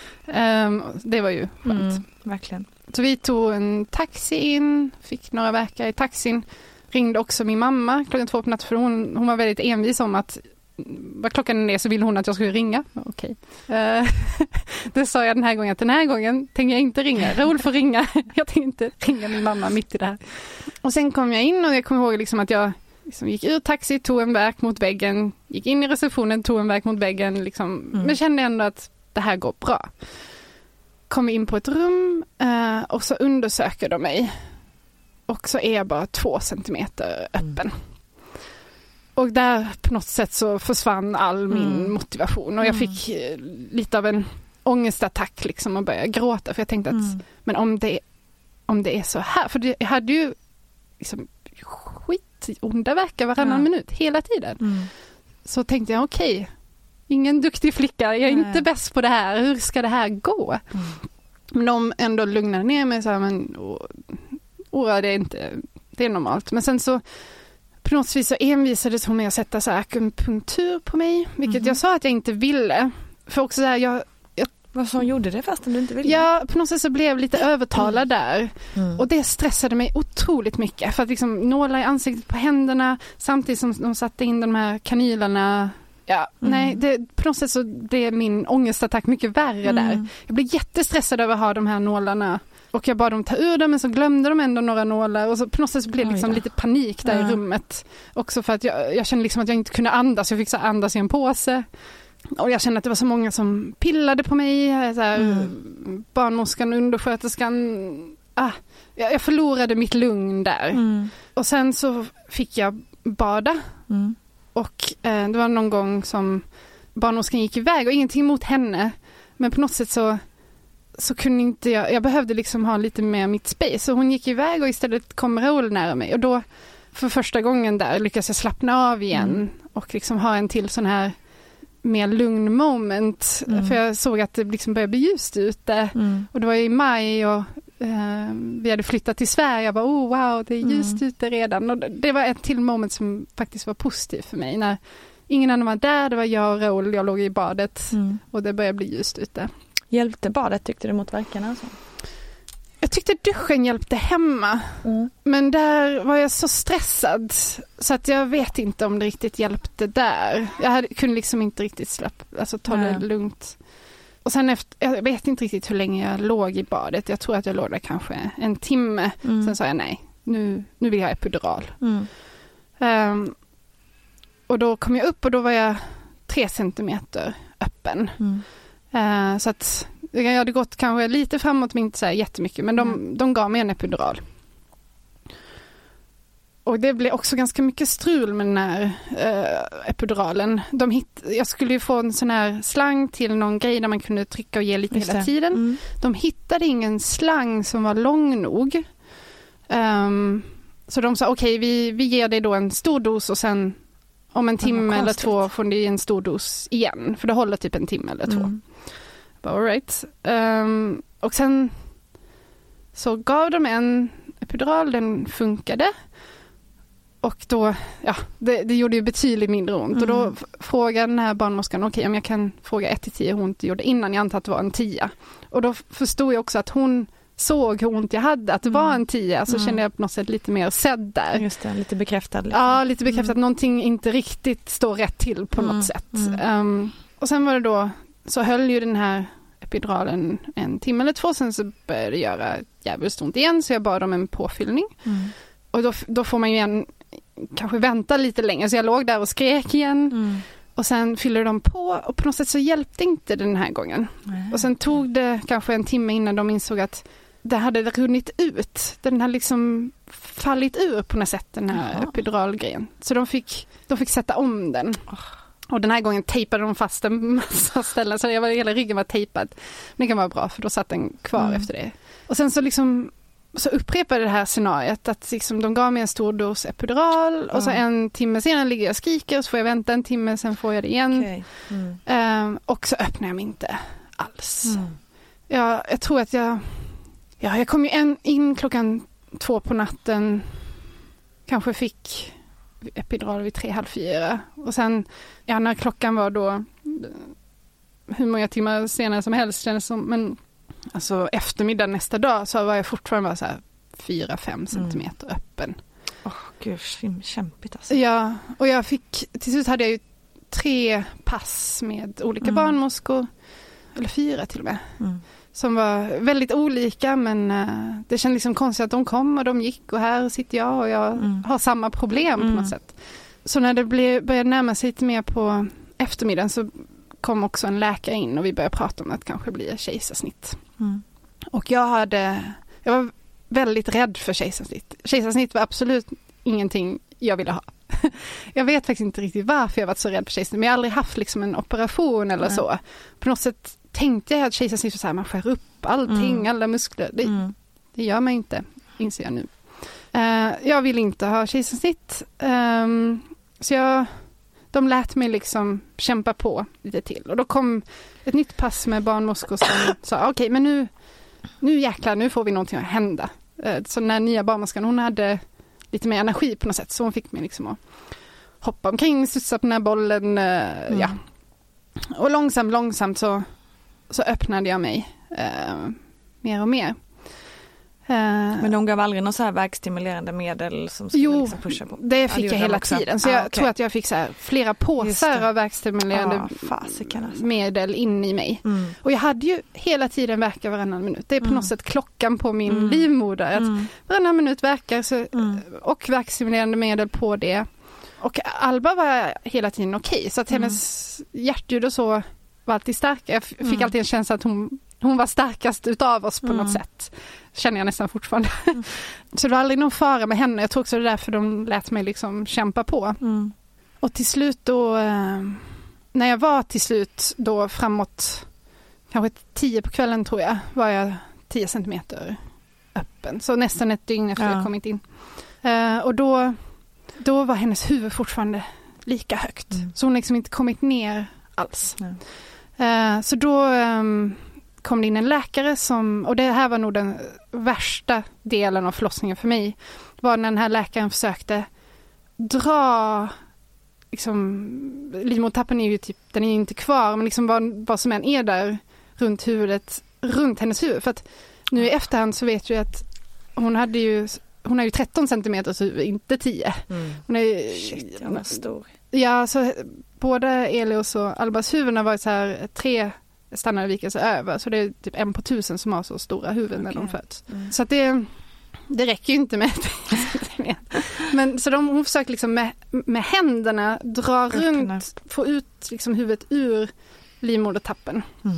Det var ju skönt. Verkligen. Så vi tog en taxi in, fick några värkar i taxin. Ringde också min mamma klockan 2 på natten för hon var väldigt envis om att vad klockan är så vill hon att jag skulle ringa. Okej. Det sa jag den här gången tänker jag inte ringa. Raoul får ringa. Jag tänkte inte ringa min mamma mitt i det här. Och sen kom jag in och jag kommer ihåg liksom att jag liksom gick ur taxi, tog en värk mot väggen, gick in i receptionen, tog en värk mot väggen liksom, men kände ändå att det här går bra. Kom in på ett rum och så undersöker de mig. Och så är jag bara 2 centimeter öppen. Och där på något sätt så försvann all min motivation. Och jag fick lite av en ångestattack liksom och började gråta. För jag tänkte att men om det är så här. För jag hade ju liksom onda värkar varannan minut hela tiden. Så tänkte jag ingen duktig flicka. Jag är inte bäst på det här. Hur ska det här gå? Men de ändå lugnade ner mig. Så här, men det är normalt. Men sen så på något vis så envisades hon med att sätta så här akupunktur på mig. Vilket jag sa att jag inte ville. För också så här, varför hon gjorde det fast om du inte ville? Ja, på något sätt så blev jag lite övertalad där. Och det stressade mig otroligt mycket. För att liksom nåla i ansiktet på händerna. Samtidigt som de satte in de här kanylerna. Ja, nej, på något sätt så blev min ångestattack mycket värre där. Jag blev jättestressad över att ha de här nålarna. Och jag bad dem ta ur dem, men så glömde de ändå några nålar. Och så på något sätt så blev det liksom lite panik där i rummet. Också för att jag kände liksom att jag inte kunde andas. Jag fick så andas i en påse. Och jag kände att det var så många som pillade på mig. Barnmorskan, undersköterskan. Jag förlorade mitt lugn där. Och sen så fick jag bada. Och det var någon gång som barnmorskan gick iväg. Och ingenting mot henne. Men på något sätt så kunde inte jag behövde liksom ha lite mer mitt space. Så hon gick iväg och istället kom Raoul nära mig. Och då för första gången där lyckades jag slappna av igen. Och liksom ha en till sån här mer lugn moment. För jag såg att det liksom började bli ljust ute. Och det var i maj och vi hade flyttat till Sverige. Jag bara, wow, det är ljust ute redan. Och det var ett till moment som faktiskt var positivt för mig. När ingen annan var där, det var jag och Raoul. Jag låg i badet och det började bli ljust ute. Hjälpte badet, tyckte du, mot värkarna? Alltså? Jag tyckte duschen hjälpte hemma. Men där var jag så stressad så att jag vet inte om det riktigt hjälpte där. Jag kunde liksom inte riktigt ta det lugnt. Och sen jag vet inte riktigt hur länge jag låg i badet. Jag tror att jag låg där kanske en timme. Sen sa jag nej, nu vill jag ha epidural. Och då kom jag upp och då var jag 3 centimeter öppen. Så att jag hade gått kanske lite framåt, men inte så här jättemycket. Men de gav mig en epidural. Och det blev också ganska mycket strul med den här epiduralen. Jag skulle ju få en sån här slang till någon grej där man kunde trycka och ge lite hela tiden. De hittade ingen slang som var lång nog. Så de sa okej, vi ger dig då en stor dos och sen om en timme eller 2 får ni en stor dos igen. För det håller typ en timme eller 2. All right. Och sen så gav de en epidural, den funkade. Och då, det gjorde ju betydligt mindre ont. Och då frågade den här barnmorskan, okej, om jag kan fråga 1-10 hur ont det gjorde innan. Jag antar att det var en 10. Och då förstod jag också att hon såg hur ont jag hade, att det var en 10. Alltså kände jag på något sätt lite mer sedd där. Just det, lite bekräftad. Liksom. Ja, lite bekräftat. Någonting inte riktigt står rätt till på något sätt. Och sen var det då, så höll ju den här epiduralen en timme eller 2. Sen så började det göra jävligt ont igen. Så jag bad om en påfyllning. Och då får man ju igen kanske vänta lite längre. Så jag låg där och skrek igen. Och sen fyllde de på. Och på något sätt så hjälpte inte den här gången. Och sen tog det kanske en timme innan de insåg att det hade runnit ut. Den hade liksom fallit ur på något sätt, den här epiduralgrejen. Så de fick sätta om den. Och den här gången tejpade de fast en massa ställen. Så hela ryggen var tejpad. Men det kan vara bra, för då satt den kvar efter det. Och sen så liksom så upprepade det här scenariet att liksom de gav mig en stor dos epidural och så en timme senare ligger jag och skriker och så får jag vänta en timme, sen får jag det igen. Och så öppnar jag mig inte alls. Jag tror att jag kom ju in klockan 2 på natten, kanske fick epidural vid 3:30. Och sen när klockan var då hur många timmar senare som helst kändes som, men alltså eftermiddag nästa dag så var jag fortfarande bara så här 4-5 centimeter öppen. Gud, kämpigt alltså. Ja, och jag fick, till slut hade jag ju 3 pass med olika barnmorskor, eller 4 till och med, som var väldigt olika, men det kändes liksom konstigt att de kom och de gick och här sitter jag och jag har samma problem på något sätt. Så när det började närma sig lite mer på eftermiddagen så kom också en läkare in och vi började prata om att kanske bli kejsarsnitt. Och jag var väldigt rädd för kejsarsnitt. Kejsarsnitt var absolut ingenting jag ville ha. Jag vet faktiskt inte riktigt varför jag varit så rädd för kejsarsnitt, men jag har aldrig haft liksom en operation eller så. På något sätt tänkte jag att kejsarsnitt var så här, man skär upp allting, alla muskler. Det gör man inte, inser jag nu. Jag vill inte ha kejsarsnitt. Så de lät mig liksom kämpa på lite till. Och då kom ett nytt pass med barnmorskor som sa, okej, men nu jäklar, nu får vi någonting att hända. Så den här nya barnmorskan, hon hade lite mer energi på något sätt. Så hon fick mig liksom att hoppa omkring, studsa på den här bollen. Ja. Och långsamt så öppnade jag mig mer och mer. Men de gav aldrig någon så här verkstimulerande medel som skulle liksom pusha på? Det fick jag hela tiden. Så jag tror att jag fick så här flera påsar av verkstimulerande medel in i mig. Och jag hade ju hela tiden verkar varannan minut. Det är på något sätt klockan på min livmoder. Att varannan minut verkar och verkstimulerande medel på det. Och Alba var hela tiden okej. Så att hennes hjärtljud och så var alltid starka. Jag fick alltid en känsla att hon var starkast utav oss på något sätt. Känner jag nästan fortfarande. Så det var aldrig någon fara med henne. Jag tror också det är därför de lät mig liksom kämpa på. Och till slut då, när jag var till slut då framåt kanske 10 på kvällen tror jag, var jag 10 centimeter öppen. Så nästan ett dygn efter jag kommit in. Och då var hennes huvud fortfarande lika högt. Så hon liksom inte kommit ner alls. Så då kom det in en läkare och det här var nog den värsta delen av förlossningen för mig, var när den här läkaren försökte dra liksom, livmodertappen är ju typ, den är ju inte kvar, men liksom vad som än är där runt huvudet, runt hennes huvud, för att nu i efterhand så vet jag att hon har ju 13 centimeter huvud, inte 10. Hon är Shit, jag var stor. Ja, så både Elios och Albas huvuden har varit så här 3 standardvikelse över, så det är typ 1 på 1000 som har så stora huvuden när de föds. Så att det räcker ju inte med men så hon försöker liksom med händerna dra runt, få ut liksom huvudet ur livmodertappen.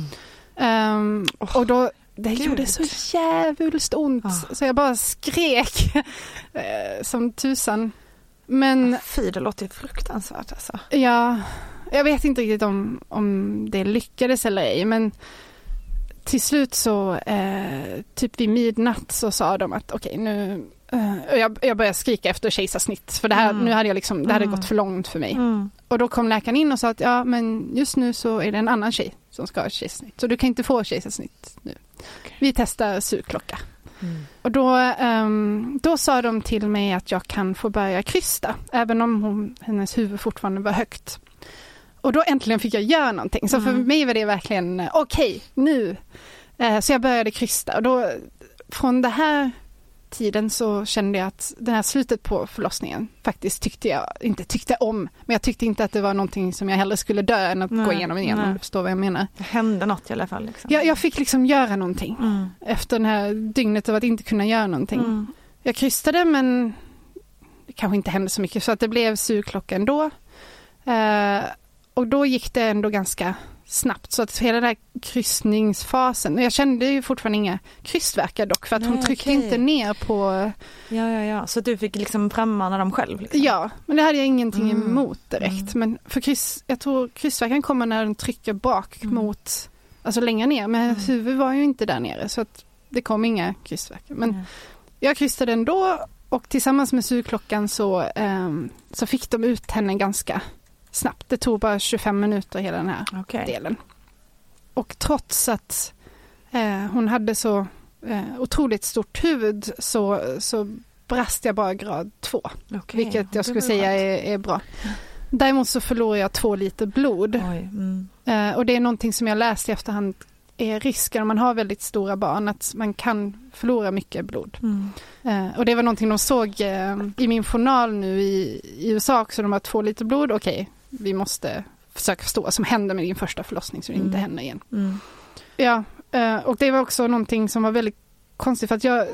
Och då det gjorde så jävligt ont så jag bara skrek som tusan. Men fy, det låter fruktansvärt alltså. Ja, jag vet inte riktigt om det lyckades eller ej, men till slut så typ vid midnatt så sa de att okej, nu jag började skrika efter kejsarsnitt, för det här nu hade jag liksom, det hade gått för långt för mig. Och då kom läkaren in och sa att ja, men just nu så är det en annan tjej som ska ha kejsarsnitt, så du kan inte få kejsarsnitt nu. Vi testar sugklocka. Och då sa de till mig att jag kan få börja krysta, även om hennes huvud fortfarande var högt. Och då äntligen fick jag göra någonting. Så för mig var det verkligen okej, nu. Så jag började krysta. Och då, från det här tiden så kände jag att det här slutet på förlossningen faktiskt inte tyckte om. Men jag tyckte inte att det var någonting som jag hellre skulle dö än att gå igenom igen. Om du förstår vad jag menar. Det hände något i alla fall. Liksom. Jag fick liksom göra någonting. Efter det här dygnet av att inte kunna göra någonting. Jag krystade, men det kanske inte hände så mycket. Så att det blev sugklocka ändå. Och då gick det ändå ganska snabbt. Så att hela den här krystningsfasen. Jag kände ju fortfarande inga krystvärkar dock. För att hon tryckte inte ner på... Ja. Så du fick liksom frammana dem själv? Liksom. Ja, men det hade jag ingenting emot direkt. Men för jag tror krystvärkan kommer när den trycker bak mot... Alltså längre ner. Men huvudet var ju inte där nere. Så att det kom inga krystvärkar. Men jag krystade ändå. Och tillsammans med sugklockan så fick de ut henne ganska snabbt. Det tog bara 25 minuter hela den här delen. Och trots att hon hade så otroligt stort huvud så brast jag bara grad 2. Vilket jag skulle säga är bra. Däremot så förlorade jag 2 liter blod. Och det är någonting som jag läste i efterhand är risken om man har väldigt stora barn, att man kan förlora mycket blod. Och det var någonting de såg i min journal nu i USA också. De har 2 liter blod. Okej, vi måste försöka förstå vad som händer med din första förlossning så det inte händer igen. Ja, och det var också någonting som var väldigt konstigt, för att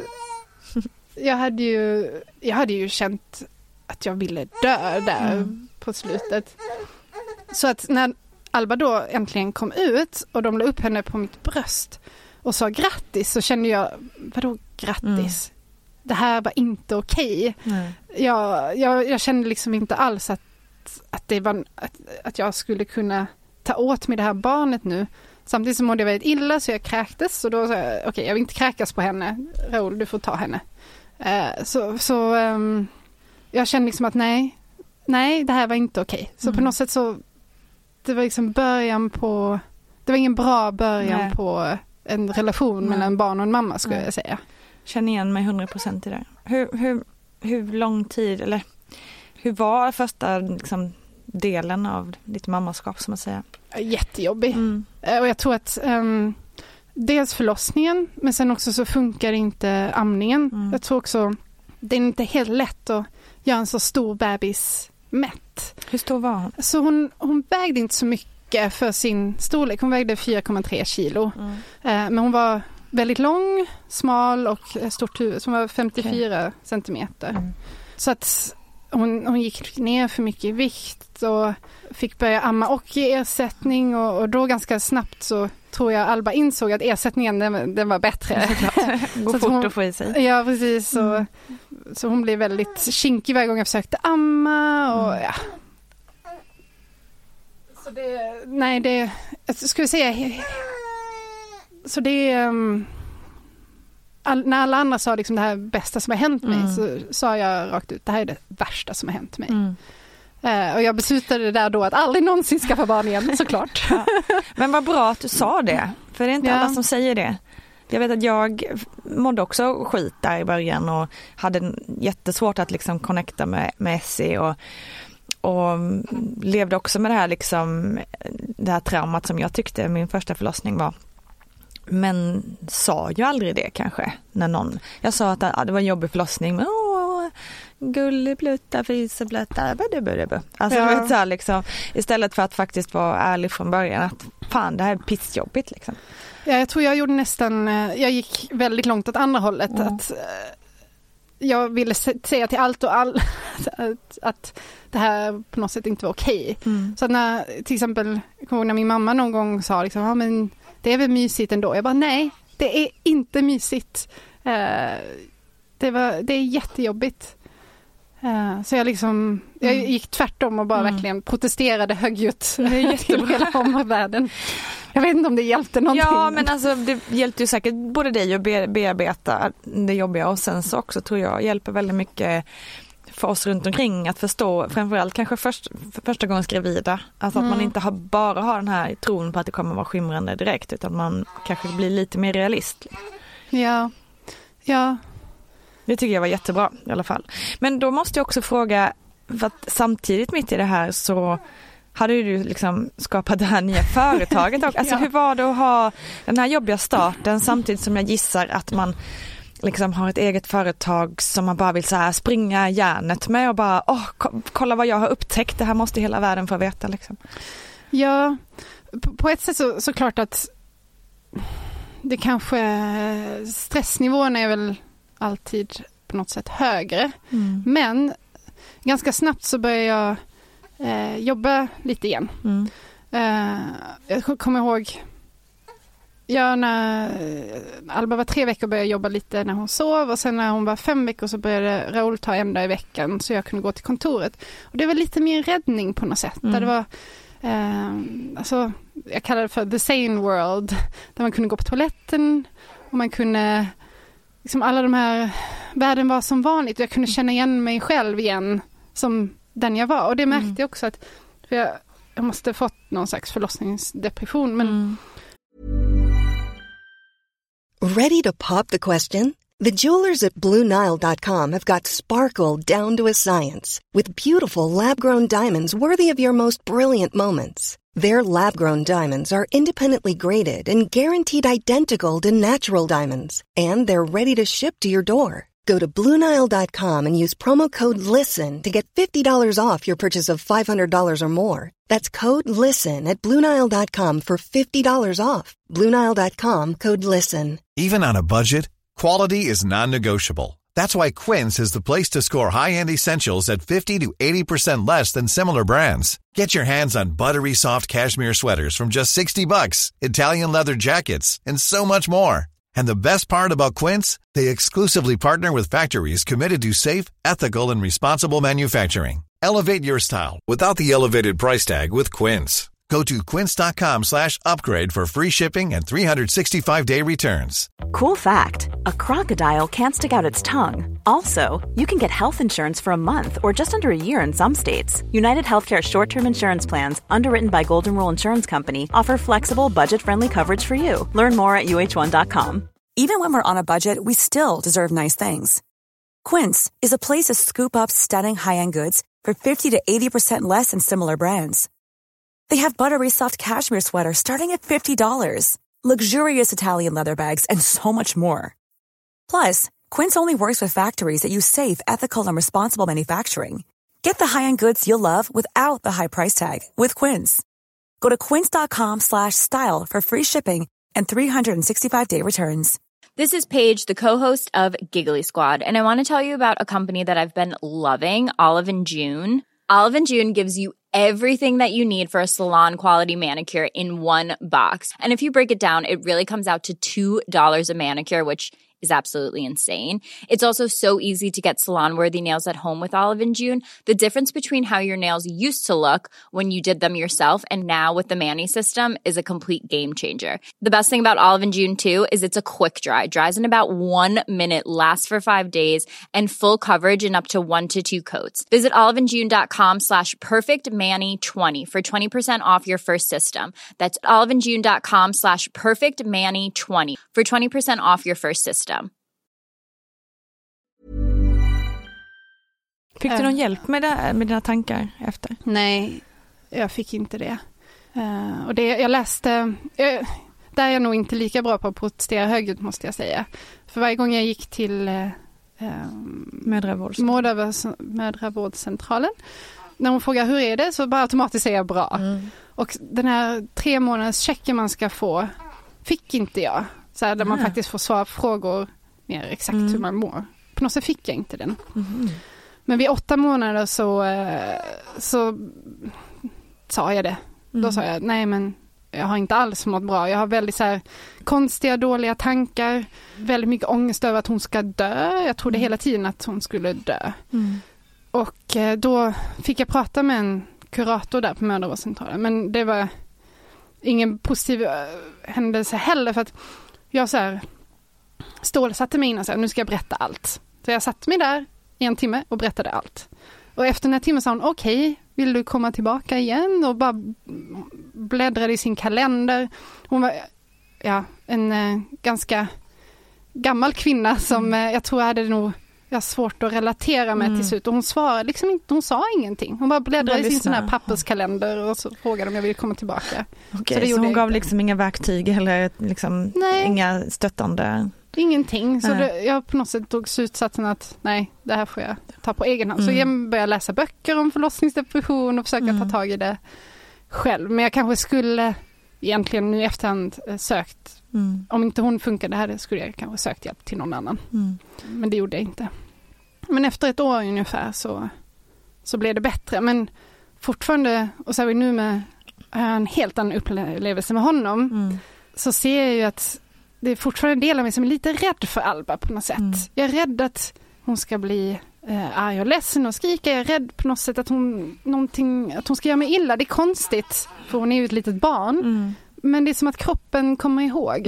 jag hade ju känt att jag ville dö där på slutet. Så att när Alba då äntligen kom ut och de la upp henne på mitt bröst och sa grattis, så kände jag, vadå grattis? Det här var inte okej. Jag kände liksom inte alls att det var att jag skulle kunna ta åt mig det här barnet nu. Samtidigt så mådde jag väldigt illa, så jag kräktes, och då sa jag okej, jag vill inte kräkas på henne. Raoul, du får ta henne. Så jag kände liksom att nej, det här var inte okej. Så på något sätt så det var liksom det var ingen bra början på en relation mellan en barn och en mamma, skulle jag säga. Känner igen mig 100% i det. Hur lång tid, eller hur var första liksom, delen av ditt mammaskap, som man säger? Jättejobbig. Och jag tror att dels förlossningen, men sen också så funkar inte amningen. Jag tror också det är inte helt lätt att göra en så stor bebis mätt. Hur stor var hon? Så hon vägde inte så mycket för sin storlek. Hon vägde 4,3 kilo. Men hon var väldigt lång, smal och stort huvud. Så hon var 54 centimeter. Så att, hon gick ner för mycket i vikt och fick börja amma och ge ersättning och då ganska snabbt så tror jag Alba insåg att ersättningen den var bättre. Går fort att få i sig. Ja, precis. Så hon blev väldigt kinkig varje gång jag försökte amma och ja. Så jag skulle säga så det när alla andra sa liksom det här bästa som har hänt mig så sa jag rakt ut, det här är det värsta som har hänt mig. Och jag beslutade där då att aldrig någonsin skaffa barn igen, såklart. Ja. Men vad bra att du sa det, för det är inte alla som säger det. Jag vet att jag mådde också skit där i början och hade jättesvårt att liksom connecta med Essie och levde också med det här liksom, det här traumat som jag tyckte min första förlossning var. Men sa ju aldrig det kanske när någon, jag sa att det var en jobbig förlossning, men gulleblutta, fiseblutta, alltså vet så här, liksom, istället för att faktiskt vara ärlig från början att fan, det här är pissjobbigt liksom. Ja, jag tror jag gjorde jag gick väldigt långt åt andra hållet att jag ville säga till allt och all att det här på något sätt inte var okej. Så att när till exempel, jag kommer ihåg när min mamma någon gång sa liksom, ja men det är väl mysigt ändå. Jag bara, nej, det är inte mysigt. Det är jättejobbigt. Så jag gick tvärtom och bara verkligen protesterade högljutt till hela omvärlden. Jag vet inte om det hjälpte någonting. Ja, men alltså det hjälpte ju säkert både dig att bearbeta det jobbiga och sen så också tror jag hjälper väldigt mycket för oss runt omkring att förstå, framförallt kanske första gången gravida, alltså att man inte bara har den här tron på att det kommer vara skimrande direkt, utan man kanske blir lite mer realist. Ja. Det tycker jag var jättebra i alla fall. Men då måste jag också fråga, för att samtidigt mitt i det här så hade du liksom skapat det här nya företaget också. Alltså hur var det att ha den här jobbiga starten samtidigt som jag gissar att man liksom har ett eget företag som man bara vill så här springa järnet med och bara kolla vad jag har upptäckt, det här måste hela världen få veta liksom. Ja, på ett sätt så klart att det kanske stressnivån är väl alltid på något sätt högre. Men ganska snabbt så börjar jag jobba lite igen. Jag kommer ihåg när Alba var 3 veckor började jag jobba lite när hon sov och sen när hon var 5 veckor så började Raoul ta en dag i veckan så jag kunde gå till kontoret. Och det var lite mer räddning på något sätt. Där det var alltså, jag kallar det för the sane world, där man kunde gå på toaletten och man kunde liksom alla de här världen var som vanligt och jag kunde känna igen mig själv igen som den jag var. Och det märkte jag också att för jag måste fått någon slags förlossningsdepression. Men Ready to pop the question? The jewelers at BlueNile.com have got sparkle down to a science with beautiful lab-grown diamonds worthy of your most brilliant moments. Their lab-grown diamonds are independently graded and guaranteed identical to natural diamonds. And they're ready to ship to your door. Go to BlueNile.com and use promo code LISTEN to get $50 off your purchase of $500 or more. That's code LISTEN at BlueNile.com for $50 off. BlueNile.com, code LISTEN. Even on a budget, quality is non-negotiable. That's why Quince is the place to score high-end essentials at 50 to 80% less than similar brands. Get your hands on buttery soft cashmere sweaters from just $60, Italian leather jackets, and so much more. And the best part about Quince, they exclusively partner with factories committed to safe, ethical, and responsible manufacturing. Elevate your style without the elevated price tag with Quince. Go to quince.com/upgrade for free shipping and 365-day returns. Cool fact, a crocodile can't stick out its tongue. Also, you can get health insurance for a month or just under a year in some states. United Healthcare short-term insurance plans, underwritten by Golden Rule Insurance Company, offer flexible, budget-friendly coverage for you. Learn more at uh1.com. Even when we're on a budget, we still deserve nice things. Quince is a place to scoop up stunning high-end goods for 50 to 80% less than similar brands. They have buttery soft cashmere sweaters starting at $50, luxurious Italian leather bags, and so much more. Plus, Quince only works with factories that use safe, ethical, and responsible manufacturing. Get the high-end goods you'll love without the high price tag with Quince. Go to quince.com/style for free shipping and 365-day returns. This is Paige, the co-host of Giggly Squad, and I want to tell you about a company that I've been loving, Olive & June. Olive & June gives you everything that you need for a salon-quality manicure in one box. And if you break it down, it really comes out to $2 a manicure, which is absolutely insane. It's also so easy to get salon-worthy nails at home with Olive & June. The difference between how your nails used to look when you did them yourself and now with the Mani system is a complete game changer. The best thing about Olive & June too is it's a quick dry. Dries in about 1 minute, lasts for 5 days, and full coverage in up to 1 to 2 coats. Visit oliveandjune.com/perfectmani20 for 20% off your first system. That's oliveandjune.com/perfectmani20 for 20% off your first system. Fick du någon hjälp med dina tankar efter? Nej, jag fick inte det. Och det jag läste, där är jag nog inte lika bra på att protestera högt, måste jag säga. För varje gång jag gick till mödravårdscentralen, när hon frågar hur är det, så bara automatiskt säger jag bra. Och den här 3 månaders checken man ska få fick inte jag. Så här, där man faktiskt får svara på frågor mer exakt hur man mår. På något sätt fick jag inte den. Men vid 8 månader så sa jag det. Då sa jag, nej men jag har inte alls mått bra. Jag har väldigt så här konstiga, dåliga tankar. Väldigt mycket ångest över att hon ska dö. Jag trodde hela tiden att hon skulle dö. Och då fick jag prata med en kurator där på mödravårdscentralen. Men det var ingen positiv händelse heller, för att jag så här stålsatte mig in och sa, nu ska jag berätta allt. Så jag satte mig där i 1 timme och berättade allt. Och efter den här timmen sa hon, okej, vill du komma tillbaka igen? Och bara bläddrade i sin kalender. Hon var en ganska gammal kvinna som jag tror hade nog svårt att relatera med till slut. Och hon svarade liksom inte, hon sa ingenting. Hon bara bläddrade i sin sån här papperskalender och så frågade om jag ville komma tillbaka. Okej, så hon gav liksom inga verktyg eller liksom inga stöttande... Ingenting. Så jag på något sätt tog slutsatsen att nej, det här får jag ta på egen hand. Så jag började läsa böcker om förlossningsdepression och försöka ta tag i det själv. Men jag kanske skulle egentligen nu i efterhand sökt, om inte hon funkade här, skulle jag kanske sökt hjälp till någon annan. Men det gjorde jag inte. Men efter 1 år ungefär så blev det bättre. Men fortfarande, och så är vi nu med en helt annan upplevelse med honom, så ser jag ju att det är fortfarande en del av mig som är lite rädd för Alba på något sätt. Jag är rädd att hon ska bli arg och ledsen och skrika. Jag är rädd på något sätt att hon ska göra mig illa. Det är konstigt, för hon är ju ett litet barn. Men det är som att kroppen kommer ihåg.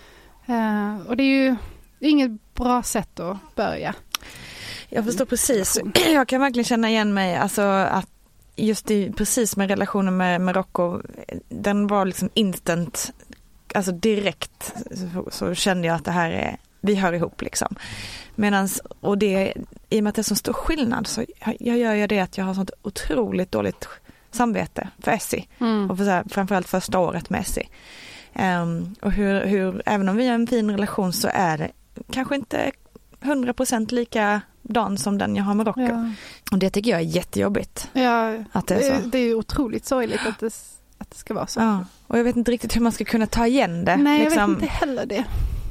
Och det är ju inget bra sätt att börja. Jag förstår precis. Jag kan verkligen känna igen mig. Alltså att just precis med relationen med Rocco, den var liksom instant. Alltså direkt så kände jag att det här är, vi hör ihop liksom. Och det, i och med att det är så stor skillnad, så jag gör ju det att jag har sånt otroligt dåligt samvete för Essie. Och framförallt första året med Essie. Och hur även om vi har en fin relation, så är det kanske inte 100% likadan som den jag har med Rocco. Ja. Och det tycker jag är jättejobbigt. Ja, att det är så. Det är otroligt sorgligt att det ska vara så. Ja. Och jag vet inte riktigt hur man ska kunna ta igen det. Nej, liksom, jag vet inte heller det.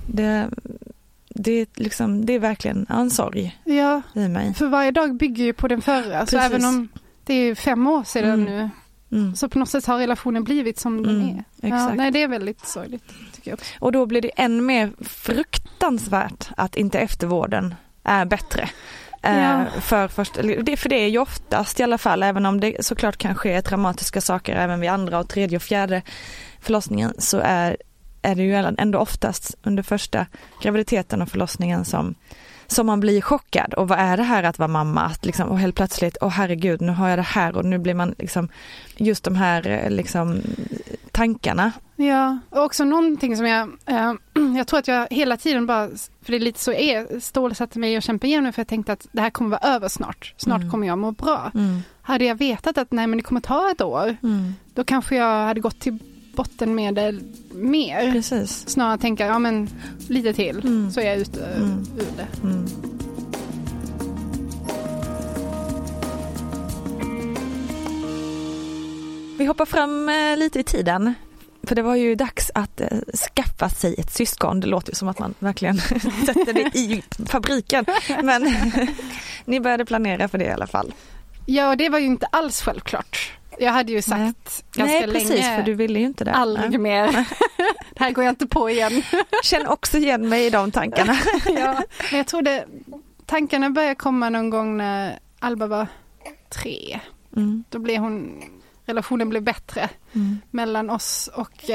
Det är verkligen en sorg i mig. För varje dag bygger ju på den förra. Så även om det är 5 år sedan nu, så på något sätt har relationen blivit som den är. Exakt. Nej, det är väldigt sorgligt, tycker jag. Och då blir det än mer fruktansvärt att inte eftervården är bättre. För det är ju oftast i alla fall, även om det såklart kan ske traumatiska saker även vid andra och 3:e och 4:e förlossningen, så är det ju ändå oftast under första graviditeten och förlossningen som man blir chockad. Och vad är det här att vara mamma? Att liksom, och helt plötsligt, herregud, nu har jag det här, och nu blir man liksom, just de här liksom tankarna. Ja, och också någonting som jag tror att jag hela tiden bara, för det är lite så stålsatte mig och kämpade igenom, för jag tänkte att det här kommer vara över snart. Snart kommer jag må bra. Hade jag vetat att nej, men det kommer ta 1 år, då kanske jag hade gått till botten med det mer. Precis. Snarare tänka, men lite till så är jag ute ur det. Vi hoppar fram lite i tiden. För det var ju dags att skaffa sig ett syskon. Det låter ju som att man verkligen sätter det i fabriken. Men ni började planera för det i alla fall. Ja, det var ju inte alls självklart. Jag hade ju sagt ganska länge. Precis, för du ville ju inte det. Aldrig mer. Det här går jag inte på igen. Känn också igen mig i de tankarna. Ja, men jag tror tankarna började komma någon gång när Alba var 3. Då blev relationen blev bättre mellan oss. Och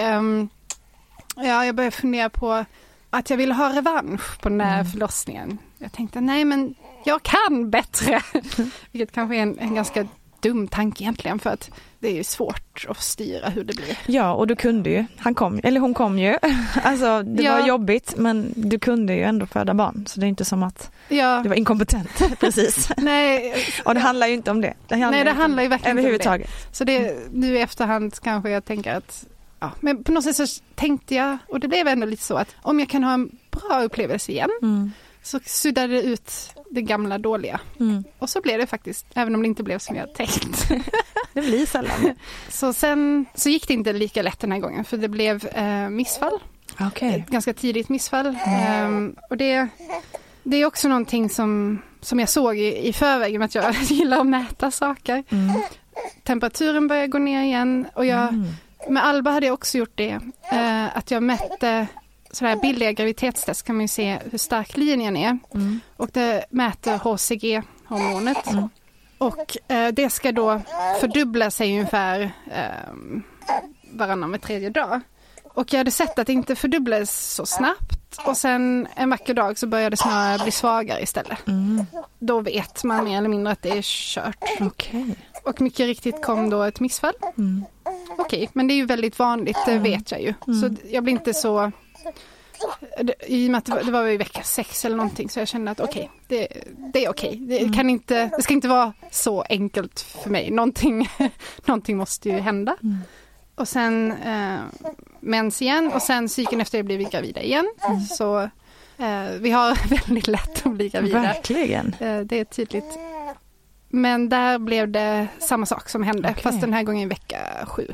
jag började fundera på att jag ville ha revansch på den där förlossningen. Jag tänkte, nej men jag kan bättre. Vilket kanske är en ganska dum tanke egentligen, för att det är ju svårt att styra hur det blir. Ja, och du kunde ju. Hon kom ju. Alltså, det var jobbigt, men du kunde ju ändå föda barn. Så det är inte som att du var inkompetent. Precis. Nej. Och det handlar ju inte om det. Det handlar ju verkligen inte om det. Så nu i efterhand kanske jag tänker att men på något sätt så tänkte jag, och det blev ändå lite så, att om jag kan ha en bra upplevelse igen så suddade det ut det gamla dåliga. Och så blev det faktiskt, även om det inte blev som jag tänkt. Det blir sällan. Så sen så gick det inte lika lätt den här gången, för det blev missfall. Okay. Ett ganska tidigt missfall. Och det är också någonting som jag såg i förväg, med att jag gillar att mäta saker. Temperaturen börjar gå ner igen, och med Alba hade jag också gjort det. Att jag mätte sådär billiga graviditetstest, kan man ju se hur stark linjen är. Och det mäter HCG-hormonet. Och det ska då fördubbla sig ungefär varannan med 3:e dag. Och jag hade sett att det inte fördubblades så snabbt. Och sen en vacker dag så började det snarare bli svagare istället. Då vet man mer eller mindre att det är kört. Okay. Och mycket riktigt kom då ett missfall. Okej, men det är ju väldigt vanligt, det vet jag ju. Så jag blir inte så... I och med att det var i vecka 6 eller någonting, så jag kände att det är okej. Det ska inte vara så enkelt för mig. Någonting måste ju hända. Och sen mens igen, och sen cykeln efter det blev vi gravida igen. Så vi har väldigt lätt att bli gravida. Verkligen. Det är tydligt. Men där blev det samma sak som hände, fast den här gången i vecka 7.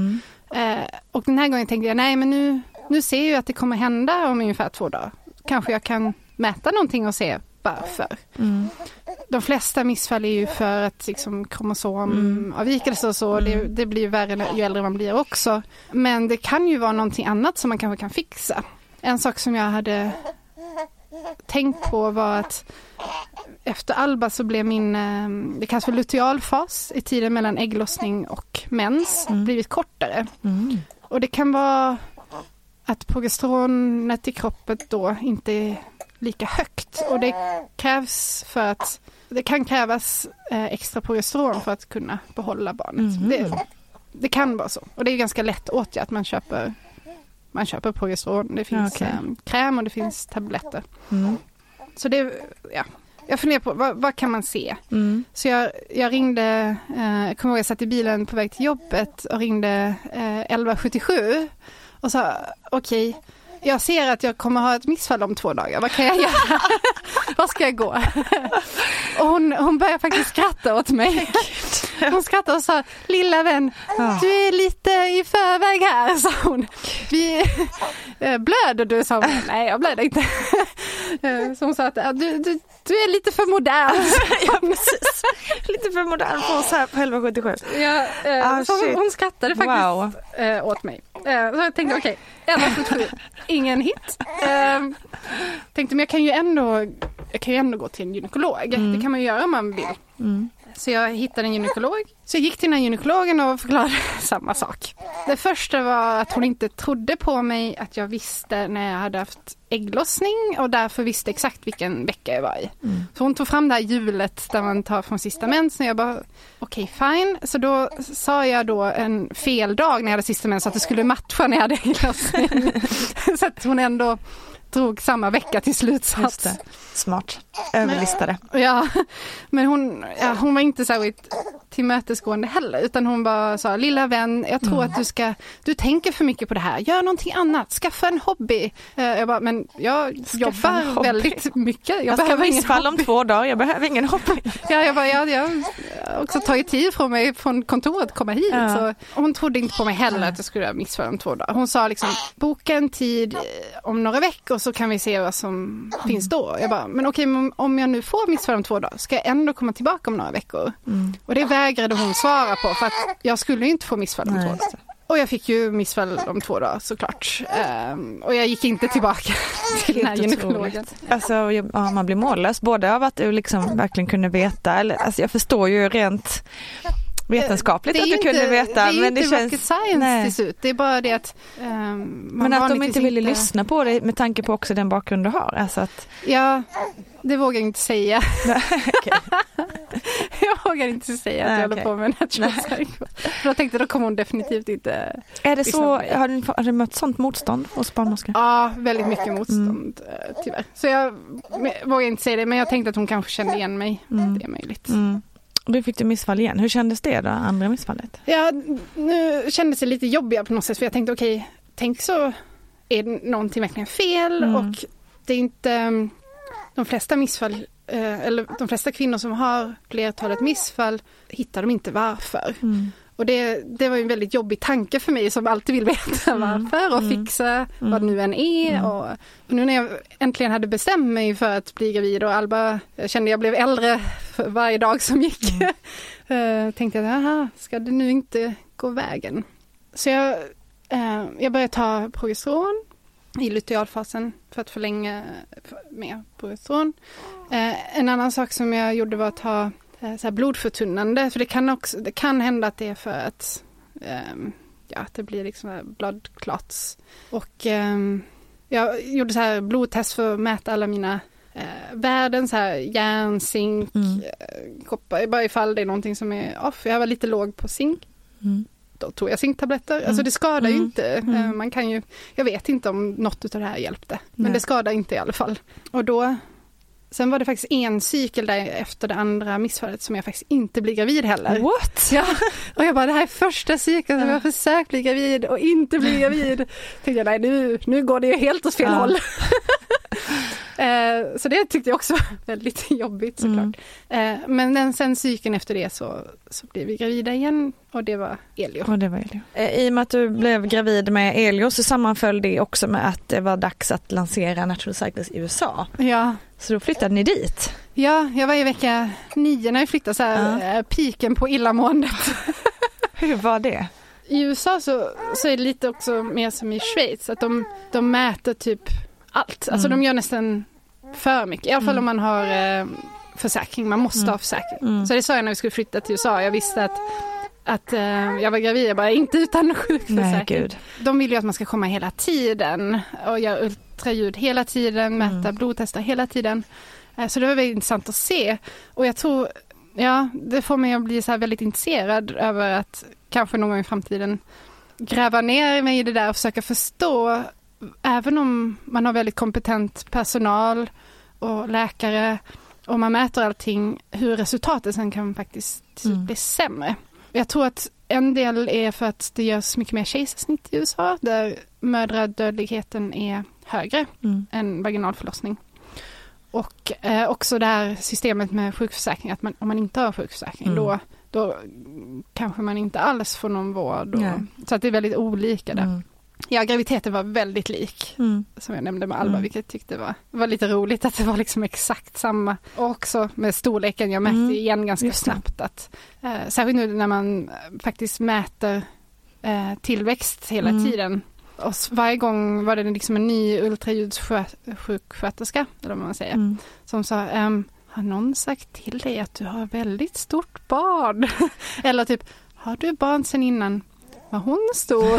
Och den här gången tänkte jag, nej men nu ser jag ju att det kommer hända om ungefär 2 dagar. Kanske jag kan mäta någonting och se varför. De flesta missfall är ju för att liksom, kromosomavvikelse och så. Det blir ju värre ju äldre man blir också. Men det kan ju vara någonting annat som man kanske kan fixa. En sak som jag hade tänkt på var att efter Alba så blev det kallas för lutealfas i tiden mellan ägglossning och mens blivit kortare. Och det kan vara att progesteronet i kroppen då inte är lika högt, och det krävs det kan krävas extra progesteron för att kunna behålla barnet. Det kan vara så, och det är ganska lätt åtgärd att man köper progesteron. Det finns kräm och det finns tabletter. Så det, jag funderar på vad kan man se. Så jag ringde, jag kommer ihåg jag satt i bilen på väg till jobbet och ringde 1177 och sa okej, jag ser att jag kommer ha ett missfall om 2 dagar. Vad kan jag göra? Var ska jag gå? Och hon började faktiskt skratta åt mig. Hon skrattade och sa, lilla vän, du är lite i förväg här, sa hon. Blöder du? Sa hon. Nej, jag blöder inte. Så hon sa att du är lite för modern. Ja, precis. Lite för modern för oss här på 1177. Ja, så hon skrattade faktiskt åt mig. Så jag tänkte, okej, 1177, ingen hit. Tänkte, men jag kan ju ändå gå till en gynekolog. Det kan man ju göra om man vill. Så jag hittade en gynekolog. Så jag gick till den här gynekologen och förklarade samma sak. Det första var att hon inte trodde på mig att jag visste när jag hade haft ägglossning, och därför visste exakt vilken vecka jag var i. Så hon tog fram det här hjulet där man tar från sista mens, och jag bara okej, fine. Så då sa jag då en fel dag när jag hade sista mens, så att det skulle matcha när jag hade ägglossning. Så att hon ändå drog samma vecka till slutsats. Smart. Överlistade. Men hon var inte så tillmötesgående heller, utan hon bara sa, lilla vän, jag tror att du tänker för mycket på det här. Gör någonting annat. Skaffa en hobby. Jag bara, men jag jobbar väldigt mycket. Jag behöver missfall om 2 dagar. Jag behöver ingen hobby. Jag bara, också tagit tid från mig från kontoret att komma hit. Så hon trodde inte på mig heller att jag skulle missföra om 2 dagar. Hon sa liksom, boka en tid om några veckor så kan vi se vad som finns då. Jag bara, men okej, om jag nu får missföra om 2 dagar ska jag ändå komma tillbaka om några veckor. Och det vägrade hon svara på för att jag skulle ju inte få missföra om 2 dagar. Och jag fick ju missfall om 2 dagar såklart. Och jag gick inte tillbaka till den här gynekologen. Alltså, man blir mållös både av att du liksom verkligen kunde veta. Eller, alltså, jag förstår ju rent vetenskapligt att du kunde veta. Det är men inte det känns rocket science till slut. Det är bara det att men att de inte ville lyssna på dig med tanke på också den bakgrund du har. Alltså att... Ja, det vågar jag inte säga. Jag vågar inte säga att jag håller på med natural cycle. För jag tänkte då kommer hon definitivt inte. Är det så, har du mött sånt motstånd hos barnmorskor? Ja, väldigt mycket motstånd tyvärr. Så jag vågar inte säga det, men jag tänkte att hon kanske kände igen mig. Det är möjligt. Du fick du missfall igen. Hur kändes det då, andra missfallet? Ja, nu kändes det lite jobbigare på något sätt. För jag tänkte okej, tänk så är det någonting verkligen fel. Och det är inte de flesta missfall, eller de flesta kvinnor som har flertalet missfall hittar de inte varför. Och det var ju en väldigt jobbig tanke för mig som alltid vill veta varför och fixa vad det nu än är. Och nu när jag äntligen hade bestämt mig för att bli gravid och Alba kände jag blev äldre för varje dag som gick. Tänkte jag, ska det nu inte gå vägen? Så jag började ta progesteron i lutealfasen för att förlänga med progesteron. En annan sak som jag gjorde var att ta så här blodförtunnande, för det kan hända att det är för att att det blir liksom blood clots. Och jag gjorde så här blodtest för att mäta alla mina värden, så här järn, zink, koppar, bara ifall det är någonting som är off. Jag var lite låg på zink. Då tog jag zinktabletter. Alltså det skadar ju inte. Man kan ju, jag vet inte om något av det här hjälpte. Men det skadar inte i alla fall. Och då sen var det faktiskt en cykel där efter det andra missfallet som jag faktiskt inte blir gravid heller. What? Ja. Och jag bara, det här är första cykeln som jag har försökt bli gravid och inte bli gravid. Tänkte jag, nej nu går det ju helt åt fel håll. Så det tyckte jag också var väldigt jobbigt såklart. Men sen cykeln efter det så blev vi gravida igen och det var Elio. I och med att du blev gravid med Elio så sammanföll det också med att det var dags att lansera Natural Cycles i USA. Ja. Så då flyttade ni dit? Ja, jag var i vecka 9 när jag flyttade, så här, piken på illamåendet. Hur var det? I USA så är det lite också mer som i Schweiz, att de mäter typ allt. Alltså de gör nästan för mycket. I alla fall om man har försäkring. Man måste ha försäkring. Så det sa jag när vi skulle flytta till USA. Jag visste att jag var gravid. Jag bara, inte utan sjukförsäkring. De vill ju att man ska komma hela tiden och göra ultraljud hela tiden, mäta blodtester hela tiden. Så det var väldigt intressant att se. Och jag tror, det får mig att bli så här väldigt intresserad över att kanske någon gång i framtiden gräva ner mig i det där och försöka förstå, även om man har väldigt kompetent personal och läkare och man mäter allting, hur resultatet sen kan faktiskt bli sämre. Jag tror att en del är för att det görs mycket mer kejsarsnitt i USA där mödradödligheten är högre än vaginalförlossning. Och också det här systemet med sjukförsäkring, att om man inte har sjukförsäkring då kanske man inte alls får någon vård. Så att det är väldigt olika där. Ja, graviditeten var väldigt lik som jag nämnde med Alba, vilket jag tyckte var lite roligt att det var liksom exakt samma. Och också med storleken, jag märkte igen ganska snabbt att särskilt nu när man faktiskt mäter tillväxt hela tiden. Och varje gång var det liksom en ny ultraljudssjuksköterska, eller vad man säger, som sa, har någon sagt till dig att du har väldigt stort barn? Eller typ, har du barn sen innan? Var hon stor?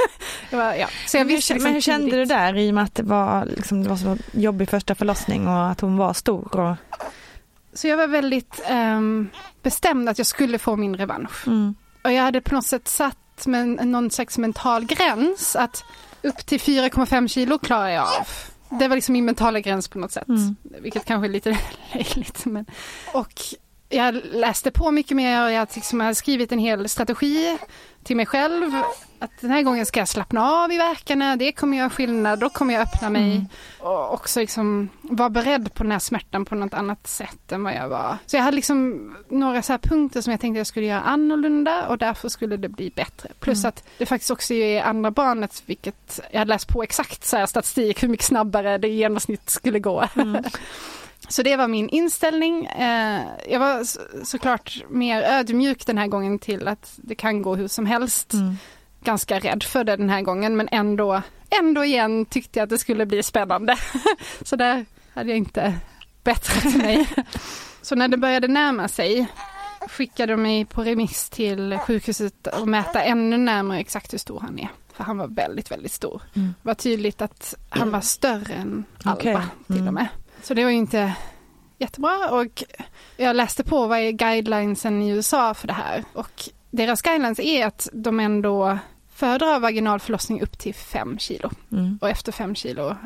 Så jag visste men hur kände du där i och med att det var så jobbig första förlossning och att hon var stor? Så jag var väldigt bestämd att jag skulle få min revansch. Och jag hade på något sätt satt med någon slags mental gräns att upp till 4,5 kilo klarar jag av. Det var liksom min mentala gräns på något sätt. Vilket kanske är lite löjligt. Och jag läste på mycket mer och jag hade skrivit en hel strategi till mig själv att den här gången ska jag slappna av i värkarna, det kommer göra skillnad, då kommer jag öppna mig och också liksom vara beredd på den här smärtan på något annat sätt än vad jag var. Så jag hade liksom några så här punkter som jag tänkte jag skulle göra annorlunda och därför skulle det bli bättre. Plus att det faktiskt också är andra barnet, vilket jag hade läst på exakt så här statistik hur mycket snabbare det i genomsnitt skulle gå. Så det var min inställning. Jag var såklart mer ödmjuk den här gången till att det kan gå hur som helst. Ganska rädd för det den här gången, men ändå igen tyckte jag att det skulle bli spännande. Så där hade jag inte bättre till mig. Så när det började närma sig skickade de mig på remiss till sjukhuset och mäta ännu närmare exakt hur stor han är. För han var väldigt, väldigt stor. Det var tydligt att han var större än Alba till och med. Så det var ju inte jättebra och jag läste på vad är guidelinesen i USA för det här. Och deras guidelines är att de ändå föredrar vaginalförlossning upp till 5 kilo. Och efter 5 kilo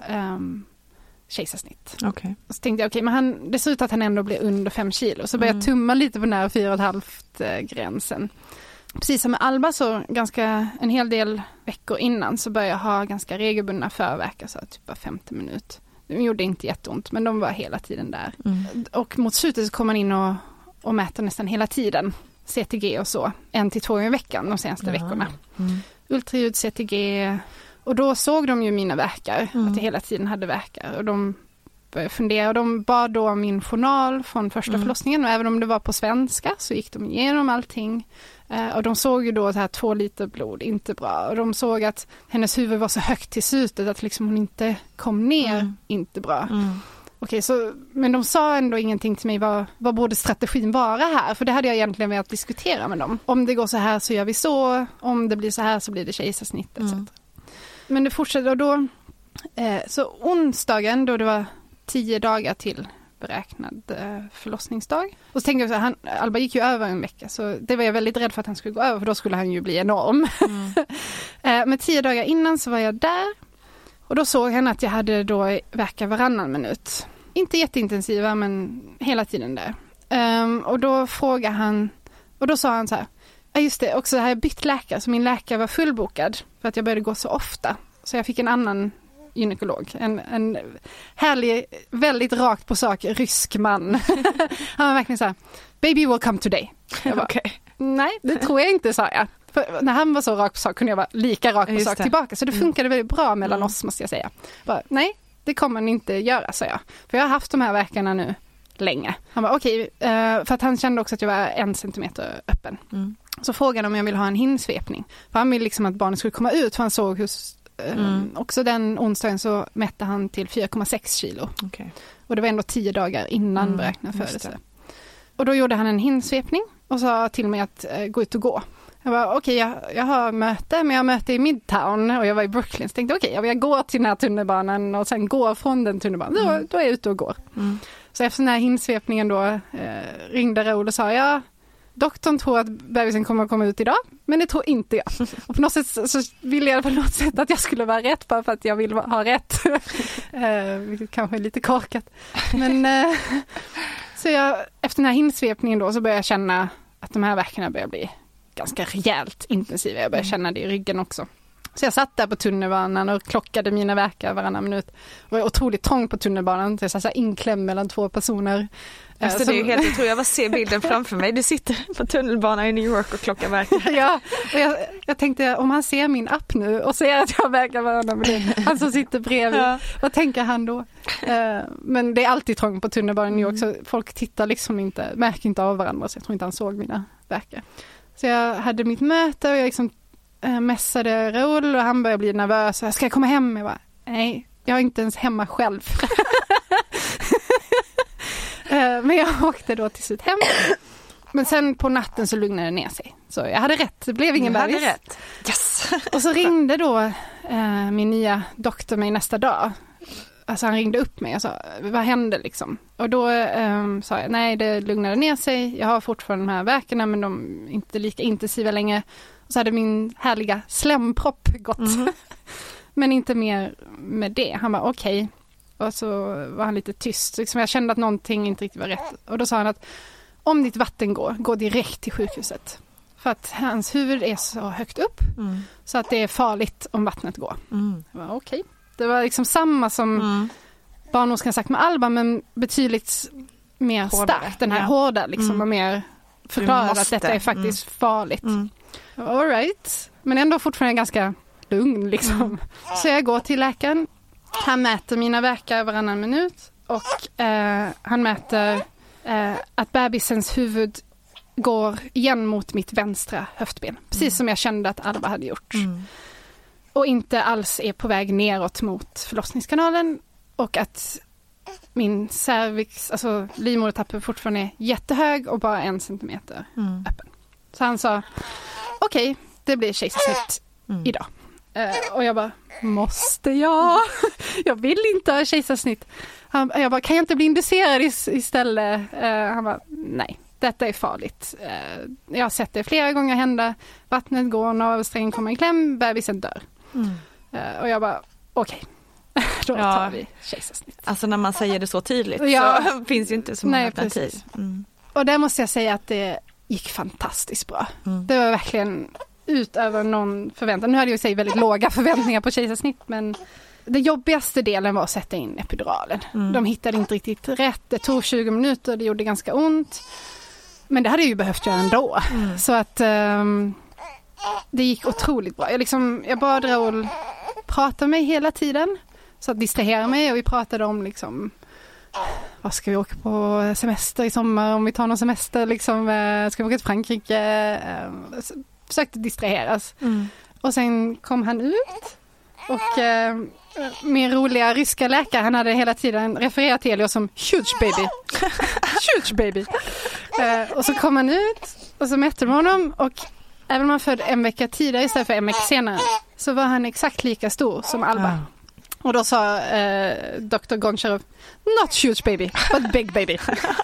kejsarsnitt. Okay. Så tänkte jag, men det ser ut att han ändå blir under 5 kilo. Så började jag tumma lite på den här 4,5 gränsen. Precis som med Alba så en hel del veckor innan så började jag ha ganska regelbundna förvärkar, så typ var 50 minut. De gjorde inte jätteont, men de var hela tiden där. Och mot slutet så kom man in och mäter nästan hela tiden. CTG och så. 1 till 2 gånger i veckan de senaste veckorna. Ultraljud, CTG. Och då såg de ju mina värkar. Att jag hela tiden hade värkar. Och de började fundera. Och de bad då om min journal från första förlossningen. Och även om det var på svenska så gick de igenom allting. Och de såg ju då så här 2 liter blod, inte bra. Och de såg att hennes huvud var så högt till slutet att liksom hon inte kom ner, inte bra. Okej, men de sa ändå ingenting till mig vad borde strategin vara här. För det hade jag egentligen velat diskutera med dem. Om det går så här så gör vi så. Om det blir så här så blir det kejsarsnitt etc. Men det fortsätter och då så onsdagen då det var 10 dagar till beräknad förlossningsdag. Och så tänkte jag så här, Alba gick ju över en vecka så det var jag väldigt rädd för att han skulle gå över för då skulle han ju bli enorm. Men 10 dagar innan så var jag där och då såg han att jag hade då värkar varannan minut. Inte jätteintensiva men hela tiden där. Och då frågade han och då sa han så här, ja just det, också har jag bytt läkare så min läkare var fullbokad för att jag började gå så ofta. Så jag fick en annan gynekolog. En härlig, väldigt rakt på sak, rysk man. Han var verkligen så här, baby will come today. Jag bara, nej, det tror jag inte, sa jag. För när han var så rakt på sak kunde jag vara lika rakt på sak tillbaka. Så det funkade väldigt bra mellan oss, måste jag säga. Bara, nej, det kommer han inte göra, sa jag. För jag har haft de här värkarna nu länge. Han bara, okej, för att han kände också att jag var 1 centimeter öppen. Så frågade han om jag ville ha en hinsvepning. För han ville liksom att barnet skulle komma ut, för han såg hur också den onsdagen så mätte han till 4,6 kilo. Och det var ändå 10 dagar innan beräknad födelse. Och då gjorde han en hinsvepning och sa till mig att gå ut och gå. Jag var jag har möte, men jag har möte i Midtown och jag var i Brooklyn. Så tänkte jag går till den här tunnelbanan och sen går från den tunnelbanan. Då är jag ute och går. Så efter den här hinsvepningen då ringde Raoul och sa doktorn tror att bebisen kommer att komma ut idag, men det tror inte jag. Och på något sätt så ville jag på något sätt att jag skulle vara rätt bara för att jag vill ha rätt. Vilket kanske är lite korkat. Men så efter den här hinsvepningen då så började jag känna att de här värkarna börjar bli ganska rejält intensiva. Jag började känna det i ryggen också. Så jag satt där på tunnelbanan och klockade mina värkar varannan minut. Det var otroligt trångt på tunnelbanan. Så jag satt så här inklämd mellan 2 personer. Alltså, det är ju helt otroligt. Jag bara ser bilden framför mig. Du sitter på tunnelbanan i New York och klockar värkar. Ja, och jag tänkte om han ser min app nu och ser att jag värkar varannan minut. Han som sitter bredvid. Vad tänker han då? Men det är alltid trångt på tunnelbanan i New York. Så folk tittar liksom inte, märker inte av varandra. Så jag tror inte han såg mina värkar. Så jag hade mitt möte och jag liksom mässade Raoul och han började bli nervös. Ska jag komma hem? Jag bara, nej, jag är inte ens hemma själv. Men jag åkte då till slut hem. Men sen på natten så lugnade det ner sig. Så jag hade rätt, det blev ingen bebis. Yes. Och så ringde då min nya doktor mig nästa dag. Alltså han ringde upp mig och sa, vad hände liksom? Och då sa jag, nej det lugnade ner sig. Jag har fortfarande de här värkarna men de är inte lika intensiva längre. Och så hade min härliga slempropp gått. Men inte mer med det. Han bara okej. Och så var han lite tyst. Liksom jag kände att någonting inte riktigt var rätt. Och då sa han att om ditt vatten går direkt till sjukhuset. för att hans huvud är så högt upp så att det är farligt om vattnet går. Okej. Det var liksom samma som barnmorskan sagt med Alba, men betydligt mer starkt. Den här hårda liksom, och mer förklarade att detta är faktiskt farligt. All right. Men ändå fortfarande ganska lugn liksom. Så jag går till läkaren. Han mäter mina verkar varannan minut och han mäter att bebisens huvud går igen mot mitt vänstra höftben. Precis som jag kände att Alba hade gjort. Och inte alls är på väg neråt mot förlossningskanalen. Och att min cervix, alltså livmodertappen fortfarande är jättehög och bara 1 centimeter öppen. Så han sa, okej, det blir kejsarsnitt idag. Och jag bara, måste jag? Jag vill inte ha kejsarsnitt. Jag bara, kan jag inte bli inducerad istället? Han bara, nej, detta är farligt. Jag har sett det flera gånger hända. Vattnet går, navelsträngen kommer i kläm, bebisen dör. Och jag bara, okej. Då tar vi kejsarsnitt. Alltså när man säger det så tydligt så finns ju inte så många alternativ. Och där måste jag säga att det gick fantastiskt bra. Det var verkligen utöver någon förväntan. Nu hade jag väldigt låga förväntningar på kejsarsnitt, men det jobbigaste delen var att sätta in epiduralen. De hittade inte riktigt rätt. Det tog 20 minuter, det gjorde ganska ont. Men det hade jag ju behövt göra ändå. Så att det gick otroligt bra. Jag bad Raoul prata med mig hela tiden. Så att distrahera mig, och vi pratade om liksom, vad ska vi åka på semester i sommar, om vi tar någon semester liksom, ska vi åka till Frankrike, försökte distraheras. Och sen kom han ut och min roliga ryska läkare, han hade hela tiden refererat till Elio som huge baby. Huge baby. Och så kom han ut och så mätte de honom, och även om han född 1 vecka tidigare istället för 1 vecka senare, så var han exakt lika stor som Alba. Och då sa Dr. Goncharov, not huge baby, but big baby.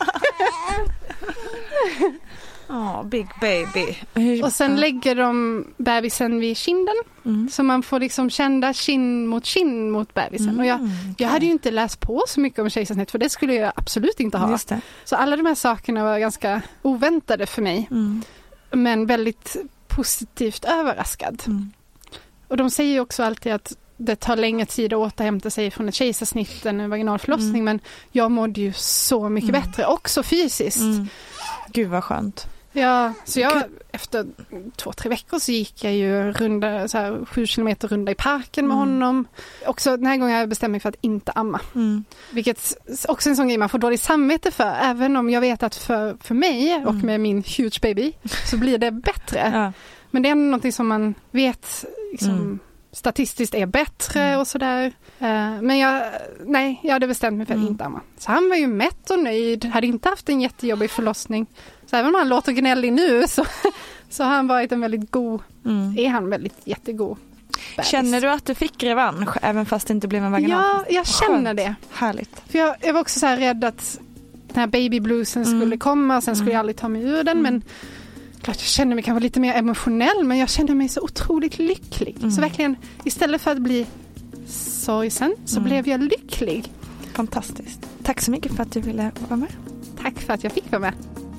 Big baby. Och sen lägger de bebisen vid kinden. Så man får liksom känna kind mot bebisen. Och jag hade ju inte läst på så mycket om kejsarsnitt, för det skulle jag absolut inte ha. Så alla de här sakerna var ganska oväntade för mig. Men väldigt positivt överraskad. Och de säger ju också alltid att det tar längre tid att återhämta sig från ett kejsarsnitt än en vaginal förlossning, men jag mådde ju så mycket bättre, också fysiskt. Gud vad skönt. Ja, så jag efter 2-3 veckor så gick jag ju 7 kilometer runda i parken med honom. Också den här gången jag bestämde mig för att inte amma. Vilket också är en sån grej man får dåligt samvete för, även om jag vet att för mig och med min huge baby så blir det bättre. Men det är ändå någonting som man vet liksom, statistiskt är bättre och sådär. Men jag hade bestämt mig för att inte amma. Så han var ju mätt och nöjd, hade inte haft en jättejobbig förlossning. Så även om han låter gnällig nu så har han varit en väldigt god, är han väldigt jättegod bebis. Känner du att du fick revansch även fast det inte blev en vaginal? Ja, jag känner det. Härligt. För jag var också så här rädd att den här baby bluesen skulle komma, och sen skulle jag aldrig ta mig ur den, men klart jag kände mig kanske lite mer emotionell, men jag kände mig så otroligt lycklig. Så verkligen, istället för att bli sorgsen så blev jag lycklig. Fantastiskt. Tack så mycket för att du ville vara med. Tack för att jag fick vara med.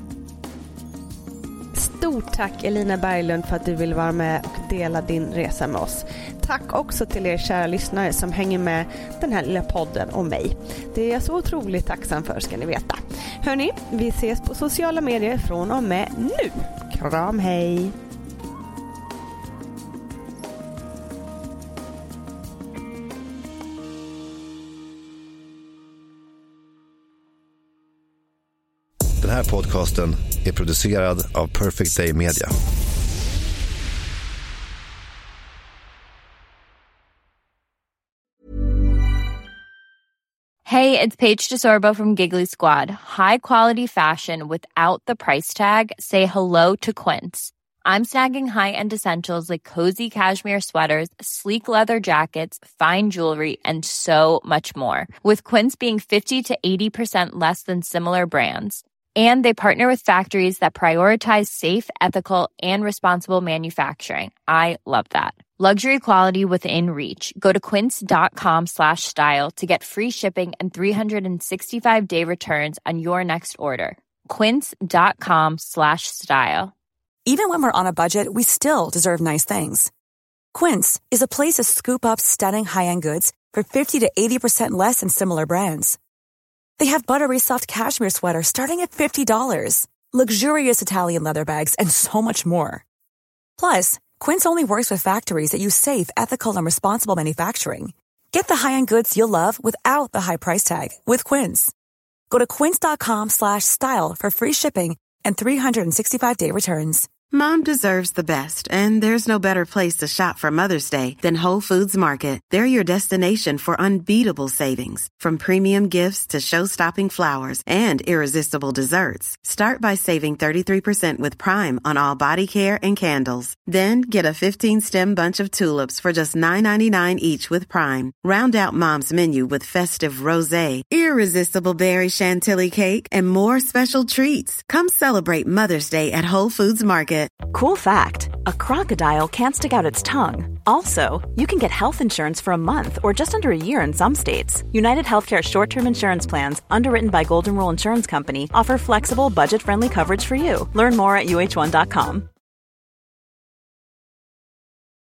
Stort tack Elina Berglund för att du vill vara med och dela din resa med oss. Tack också till er kära lyssnare som hänger med den här lilla podden om mig. Det är jag så otroligt tacksam för, ska ni veta. Hörni, vi ses på sociala medier från och med nu. Kram, hej! Den här podcasten är producerad av Perfect Day Media. Hey, it's Paige DeSorbo from Giggly Squad. High quality fashion without the price tag. Say hello to Quince. I'm snagging high-end essentials like cozy cashmere sweaters, sleek leather jackets, fine jewelry, and so much more. With Quince being 50 to 80% less than similar brands. And they partner with factories that prioritize safe, ethical, and responsible manufacturing. I love that. Luxury quality within reach. Go to quince.com/style to get free shipping and 365-day returns on your next order. Quince.com/style. Even when we're on a budget, we still deserve nice things. Quince is a place to scoop up stunning high-end goods for 50 to 80% less than similar brands. They have buttery soft cashmere sweaters starting at $50, luxurious Italian leather bags, and so much more. Plus, Quince only works with factories that use safe, ethical, and responsible manufacturing. Get the high-end goods you'll love without the high price tag with Quince. Go to quince.com/style for free shipping and 365-day returns. Mom deserves the best, and there's no better place to shop for Mother's Day than Whole Foods Market. They're your destination for unbeatable savings, from premium gifts to show-stopping flowers and irresistible desserts. Start by saving 33% with Prime on all body care and candles. Then get a 15-stem bunch of tulips for just $9.99 each with Prime. Round out Mom's menu with festive rosé, irresistible berry chantilly cake, and more special treats. Come celebrate Mother's Day at Whole Foods Market. Cool fact, a crocodile can't stick out its tongue. Also, you can get health insurance for a month or just under a year in some states. United Healthcare short-term insurance plans, underwritten by Golden Rule Insurance Company, offer flexible, budget-friendly coverage for you. Learn more at uh1.com.